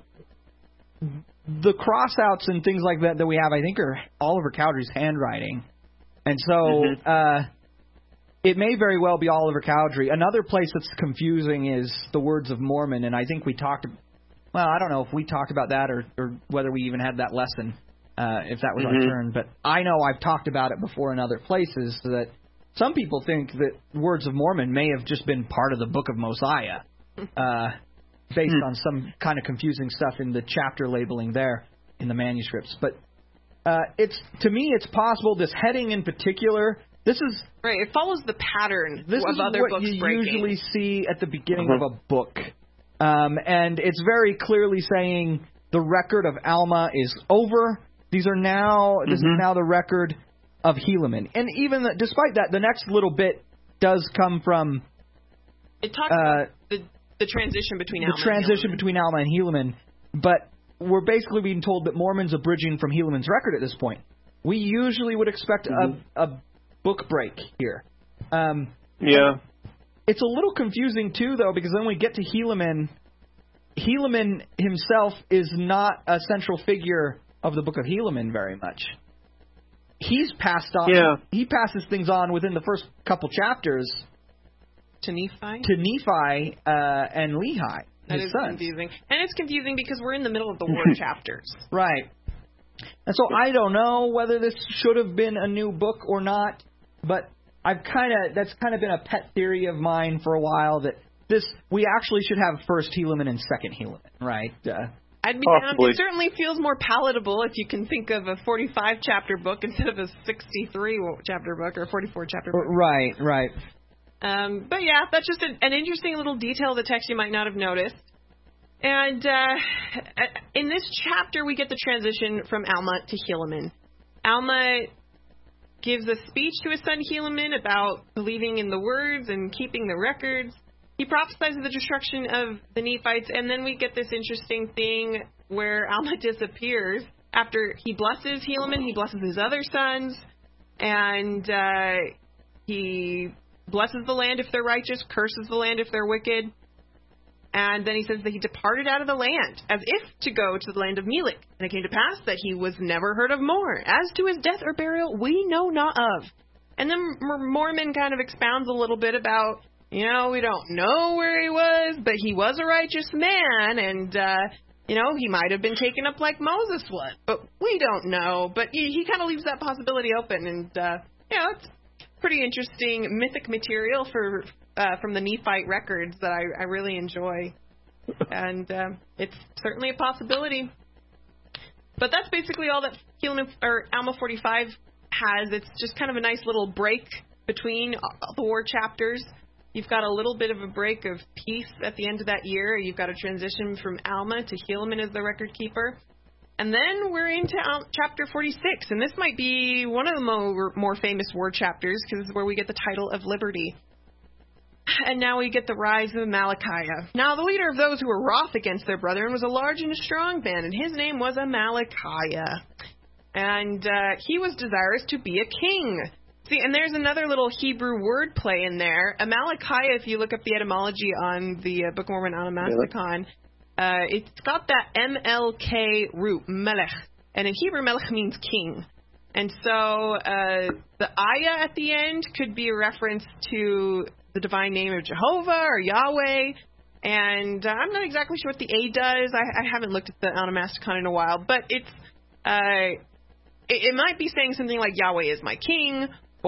the crossouts and things like that that we have. I think are Oliver Cowdery's handwriting, and so. Mm-hmm. Uh, It may very well be Oliver Cowdery. Another place that's confusing is the Words of Mormon, and I think we talked. Well, I don't know if we talked about that or, or whether we even had that lesson, uh, if that was
mm-hmm.
our turn. But I know I've talked about it before in other places that some people think that Words of Mormon may have just been part of the Book of Mosiah, uh, based
mm.
on some kind of confusing stuff in the chapter labeling there in the manuscripts. But uh, it's to me, it's possible this heading in particular. This is
right. It follows the pattern
this
of
is
other
what
books
you
breaking.
usually see at the beginning
uh-huh.
of a book, um, and it's very clearly saying the record of Alma is over. These are now this
mm-hmm.
is now the record of Helaman, and even the, despite that, the next little bit does come from
it talks
uh,
about the the transition between
the
Alma
transition
and
between Alma and Helaman, but we're basically being told that Mormon's abridging from Helaman's record at this point. We usually would expect mm-hmm. a, a book break here. Um,
yeah.
It's a little confusing, too, though, because then we get to Helaman. Helaman himself is not a central figure of the Book of Helaman very much. He's passed on.
Yeah.
He passes things on within the first couple chapters
to Nephi?
To Nephi uh, and Lehi,
that
his
is
sons.
confusing. And it's confusing because we're in the middle of the war chapters.
Right. And so I don't know whether this should have been a new book or not, but I've kind of that's kind of been a pet theory of mine for a while that this we actually should have first Helaman and second Helaman, right? Uh,
I'd be down. It certainly feels more palatable if you can think of a forty-five chapter book instead of a sixty-three chapter book or a forty-four chapter book.
Right, right.
Um, but yeah, that's just a, an interesting little detail of the text you might not have noticed. And uh, in this chapter, we get the transition from Alma to Helaman. Alma gives a speech to his son Helaman about believing in the words and keeping the records. He prophesies the destruction of the Nephites, and then we get this interesting thing where Alma disappears. After he blesses Helaman, he blesses his other sons, and uh, he blesses the land if they're righteous, curses the land if they're wicked. And then he says that he departed out of the land, as if to go to the land of Melech. And it came to pass that he was never heard of more. As to his death or burial, we know not of. And then Mormon kind of expounds a little bit about, you know, we don't know where he was, but he was a righteous man. And uh, You know, he might have been taken up like Moses was, but we don't know. But he, he kind of leaves that possibility open, and uh, yeah, it's pretty interesting mythic material for uh, from the Nephite records that I, I really enjoy, and uh, it's certainly a possibility. But that's basically all that Helaman, or Alma forty-five has. It's just kind of a nice little break between the war chapters. You've got a little bit of a break of peace at the end of that year. You've got a transition from Alma to Helaman as the record keeper. And then we're into Al- chapter forty-six, and this might be one of the more, more famous war chapters because this is where we get the title of Liberty. And now we get the rise of Amalickiah. Now, the leader of those who were wroth against their brethren was a large and a strong man, and his name was Amalickiah. And uh, he was desirous to be a king. See, and there's another little Hebrew word play in there. Amalickiah, if you look up the etymology on the uh, Book of Mormon Onomasticon, uh, it's got that M L K root, melech. And in Hebrew, melech means king. And so uh, the ayah at the end could be a reference to the divine name of Jehovah or Yahweh. And uh, I'm not exactly sure what the A does. I, I haven't looked at the Onomasticon in a while. But it's uh, it, it might be saying something like Yahweh is my king,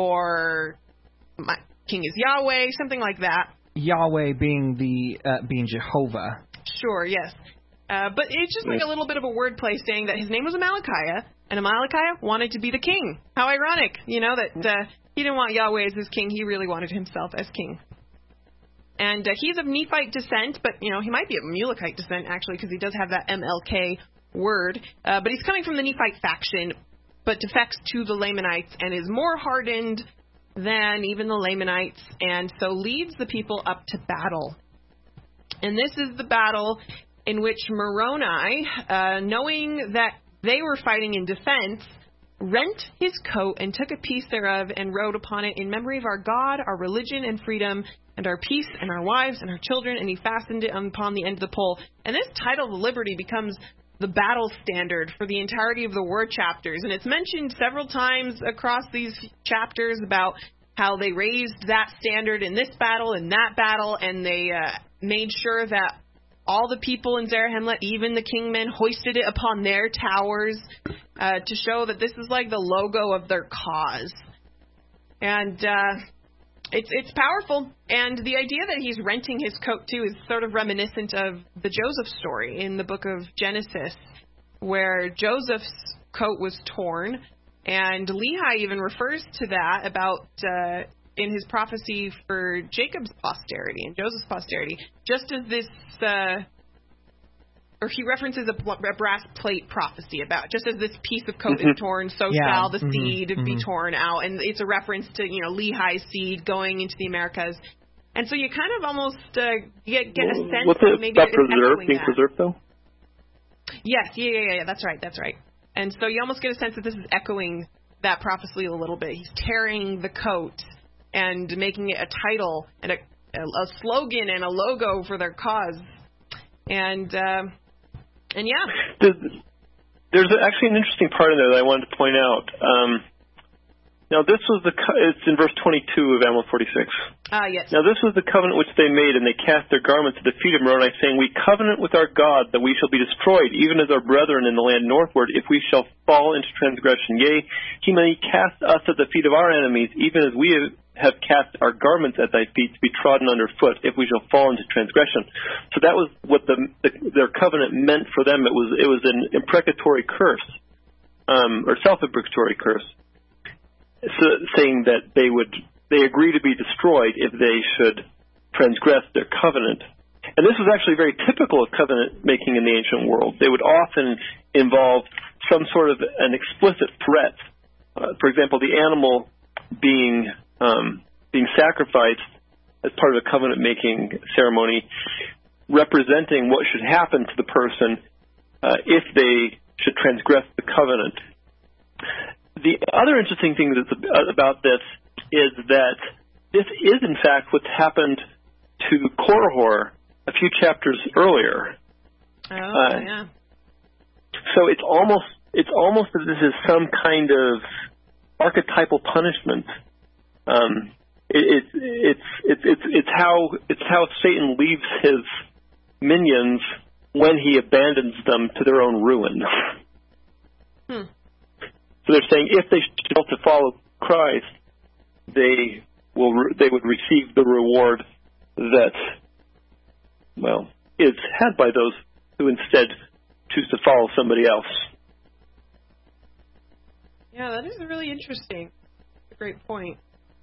or my king is Yahweh, something like that.
Yahweh being the uh, being Jehovah.
Sure, yes. Uh, but it's just like a little bit of a wordplay saying that his name was Amalickiah, and Amalickiah wanted to be the king. How ironic, you know, that uh, he didn't want Yahweh as his king. He really wanted himself as king. And uh, he's of Nephite descent, but, you know, he might be of Mulekite descent, actually, because he does have that M L K word. Uh, but he's coming from the Nephite faction, but defects to the Lamanites and is more hardened than even the Lamanites, and so leads the people up to battle. And this is the battle in which Moroni, uh, knowing that they were fighting in defense, rent his coat and took a piece thereof and wrote upon it, in memory of our God, our religion and freedom, and our peace, and our wives, and our children, and he fastened it upon the end of the pole. And this title of Liberty becomes the battle standard for the entirety of the war chapters. And it's mentioned several times across these chapters about how they raised that standard in this battle and that battle, and they uh, made sure that all the people in Zarahemla, even the kingmen, hoisted it upon their towers uh, to show that this is like the logo of their cause. And uh, it's it's powerful. And the idea that he's renting his coat, too, is sort of reminiscent of the Joseph story in the book of Genesis, where Joseph's coat was torn. And Lehi even refers to that about uh, in his prophecy for Jacob's posterity and Joseph's posterity, just as this, uh, or he references a, a brass plate prophecy about, just as this piece of coat mm-hmm. is torn, so yeah. shall the mm-hmm. seed mm-hmm. be torn out. And it's a reference to, you know, Lehi's seed going into the Americas. And so you kind of almost uh, get, get a sense
What's
that maybe
that
it's
preserved, being
that.
preserved, though?
Yes, yeah, yeah, yeah, that's right, that's right. And so you almost get a sense that this is echoing that prophecy a little bit. He's tearing the coat and making it a title and a, a slogan and a logo for their cause. And, uh, and yeah.
There's actually an interesting part in there that I wanted to point out. Um, now, this was the, it's in verse twenty-two of Alma forty-six.
Ah, yes.
Now, this was the covenant which they made, and they cast their garments at the feet of Moroni, saying, We covenant with our God that we shall be destroyed, even as our brethren in the land northward, if we shall fall into transgression. Yea, he may cast us at the feet of our enemies, even as we have cast our garments at thy feet to be trodden under foot, if we shall fall into transgression. So that was what the, the their covenant meant for them. It was it was an imprecatory curse, um, or self-imprecatory curse, so, saying that they would they agree to be destroyed if they should transgress their covenant. And this was actually very typical of covenant making in the ancient world. They would often involve some sort of an explicit threat. Uh, for example, the animal being um, being sacrificed as part of a covenant making ceremony, representing what should happen to the person uh, if they should transgress the covenant. The other interesting thing that's about this is that this is, in fact, what's happened to Korihor a few chapters earlier.
Oh, uh, yeah.
So it's almost it's almost as this is some kind of archetypal punishment. Um, it, it, it's it's it's it's how it's how Satan leaves his minions when he abandons them to their own ruin.
Hmm.
So they're saying if they fail to follow Christ, they will re- they would receive the reward that, well, is had by those who instead choose to follow somebody else.
Yeah, that is really interesting. That's a great point.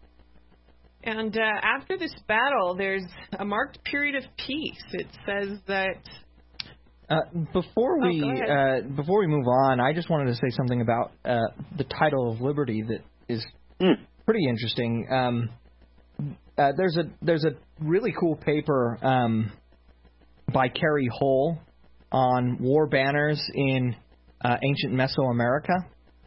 And uh, after this battle, there's a marked period of peace. It says that.
Uh, before we
oh,
uh, before we move on, I just wanted to say something about uh, the title of liberty that is
mm.
pretty interesting. Um, uh, there's a there's a really cool paper um, by Kerry Hole on war banners in uh, ancient Mesoamerica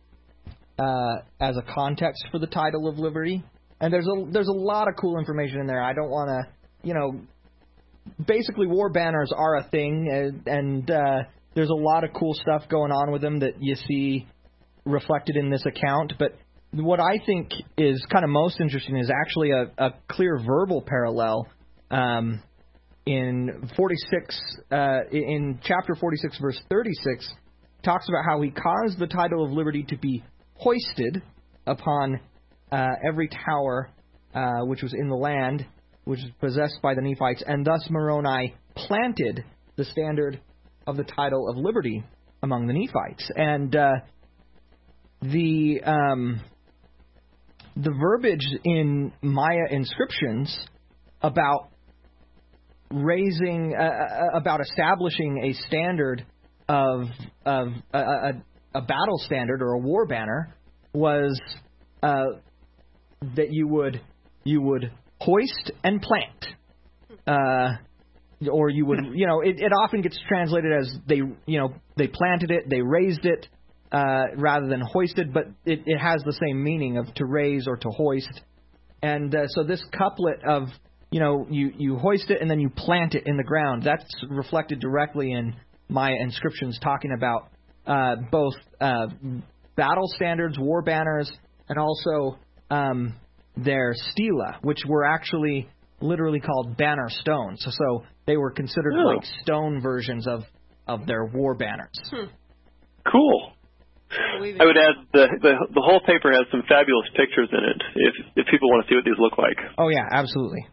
uh, as a context for the title of liberty. And there's a there's a lot of cool information in there. I don't want to, you know. Basically, war banners are a thing, and, and uh, there's a lot of cool stuff going on with them that you see reflected in this account. But what I think is kind of most interesting is actually a, a clear verbal parallel um, in forty-six, uh, in chapter forty-six, verse thirty-six, talks about how he caused the title of liberty to be hoisted upon uh, every tower uh, which was in the land, which is possessed by the Nephites, and thus Moroni planted the standard of the title of liberty among the Nephites. And uh, the um, the verbiage in Maya inscriptions about raising, uh, about establishing a standard of of uh, a, a battle standard or a war banner was uh, that you would you would. hoist and plant, uh, or you would, you know, it, it often gets translated as they, you know, they planted it, they raised it, uh, rather than hoisted, but it, it has the same meaning of to raise or to hoist. And uh, so this couplet of, you know, you, you hoist it and then you plant it in the ground, that's reflected directly in Maya inscriptions talking about uh, both uh, battle standards, war banners, and also um, their stela, which were actually literally called banner stones. So, so they were considered
oh.
like stone versions of, of their war banners.
Hmm.
Cool. I would add the, the the whole paper has some fabulous pictures in it if if people want to see what these look like.
Oh yeah, absolutely.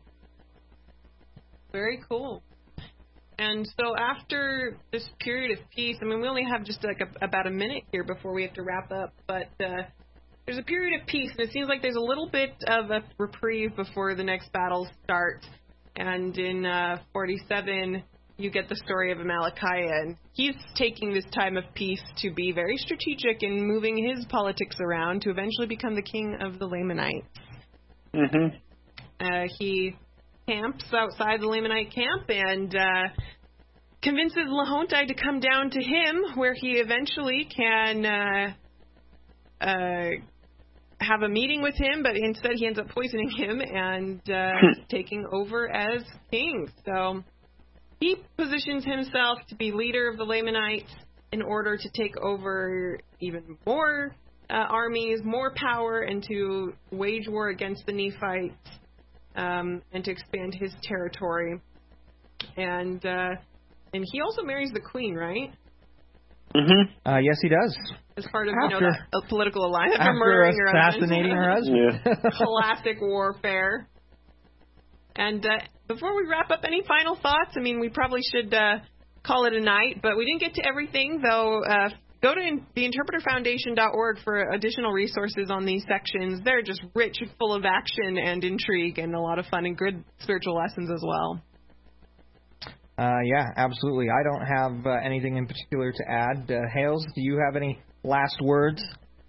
Very cool. And so after this period of peace, I mean, we only have just like a, about a minute here before we have to wrap up, but uh, there's a period of peace, and it seems like there's a little bit of a reprieve before the next battle starts. And in uh, forty-seven, you get the story of Amalickiah, and he's taking this time of peace to be very strategic in moving his politics around to eventually become the king of the Lamanites.
Mm-hmm.
Uh, he camps outside the Lamanite camp and uh, convinces Lahontai to come down to him, where he eventually can uh, uh, have a meeting with him, but instead he ends up poisoning him and uh, taking over as king. So he positions himself to be leader of the Lamanites in order to take over even more uh, armies, more power, and to wage war against the Nephites um, and to expand his territory. And uh, and he also marries the queen, right?
Mm-hmm.
Uh, yes, he does.
As part of
after,
you know that, a political alliance for
after
murdering her husband.
assassinating her husband.
Yeah.
Classic warfare. And uh, before we wrap up, any final thoughts? I mean, we probably should uh, call it a night, but we didn't get to everything, though. Uh, go to the interpreter foundation dot org for additional resources on these sections. They're just rich, full of action and intrigue and a lot of fun and good spiritual lessons as well.
Uh, yeah, absolutely. I don't have uh, anything in particular to add. Uh, Hales, do you have any last words?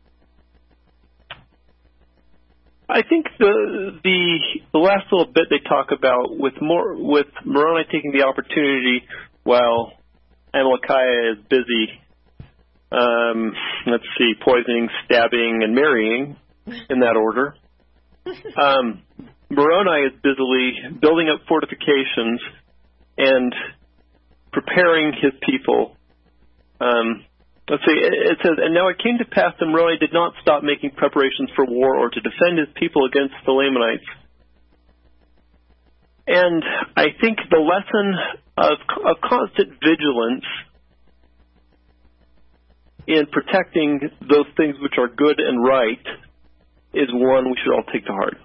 I think the the the last little bit they talk about with more with Moroni taking the opportunity while Amalickiah is busy, um, let's see, poisoning, stabbing, and marrying in that order. Um, Moroni is busily building up fortifications and preparing his people. Um, let's see, it says, and now it came to pass that Moroni did not stop making preparations for war or to defend his people against the Lamanites. And I think the lesson of, of constant vigilance in protecting those things which are good and right is one we should all take to heart.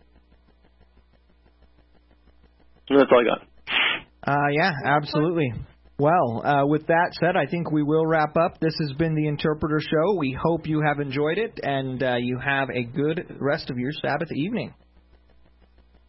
And that's all I got.
Uh, yeah, absolutely. Well, uh, with that said, I think we will wrap up. This has been the Interpreter Show. We hope you have enjoyed it, and uh, you have a good rest of your Sabbath evening.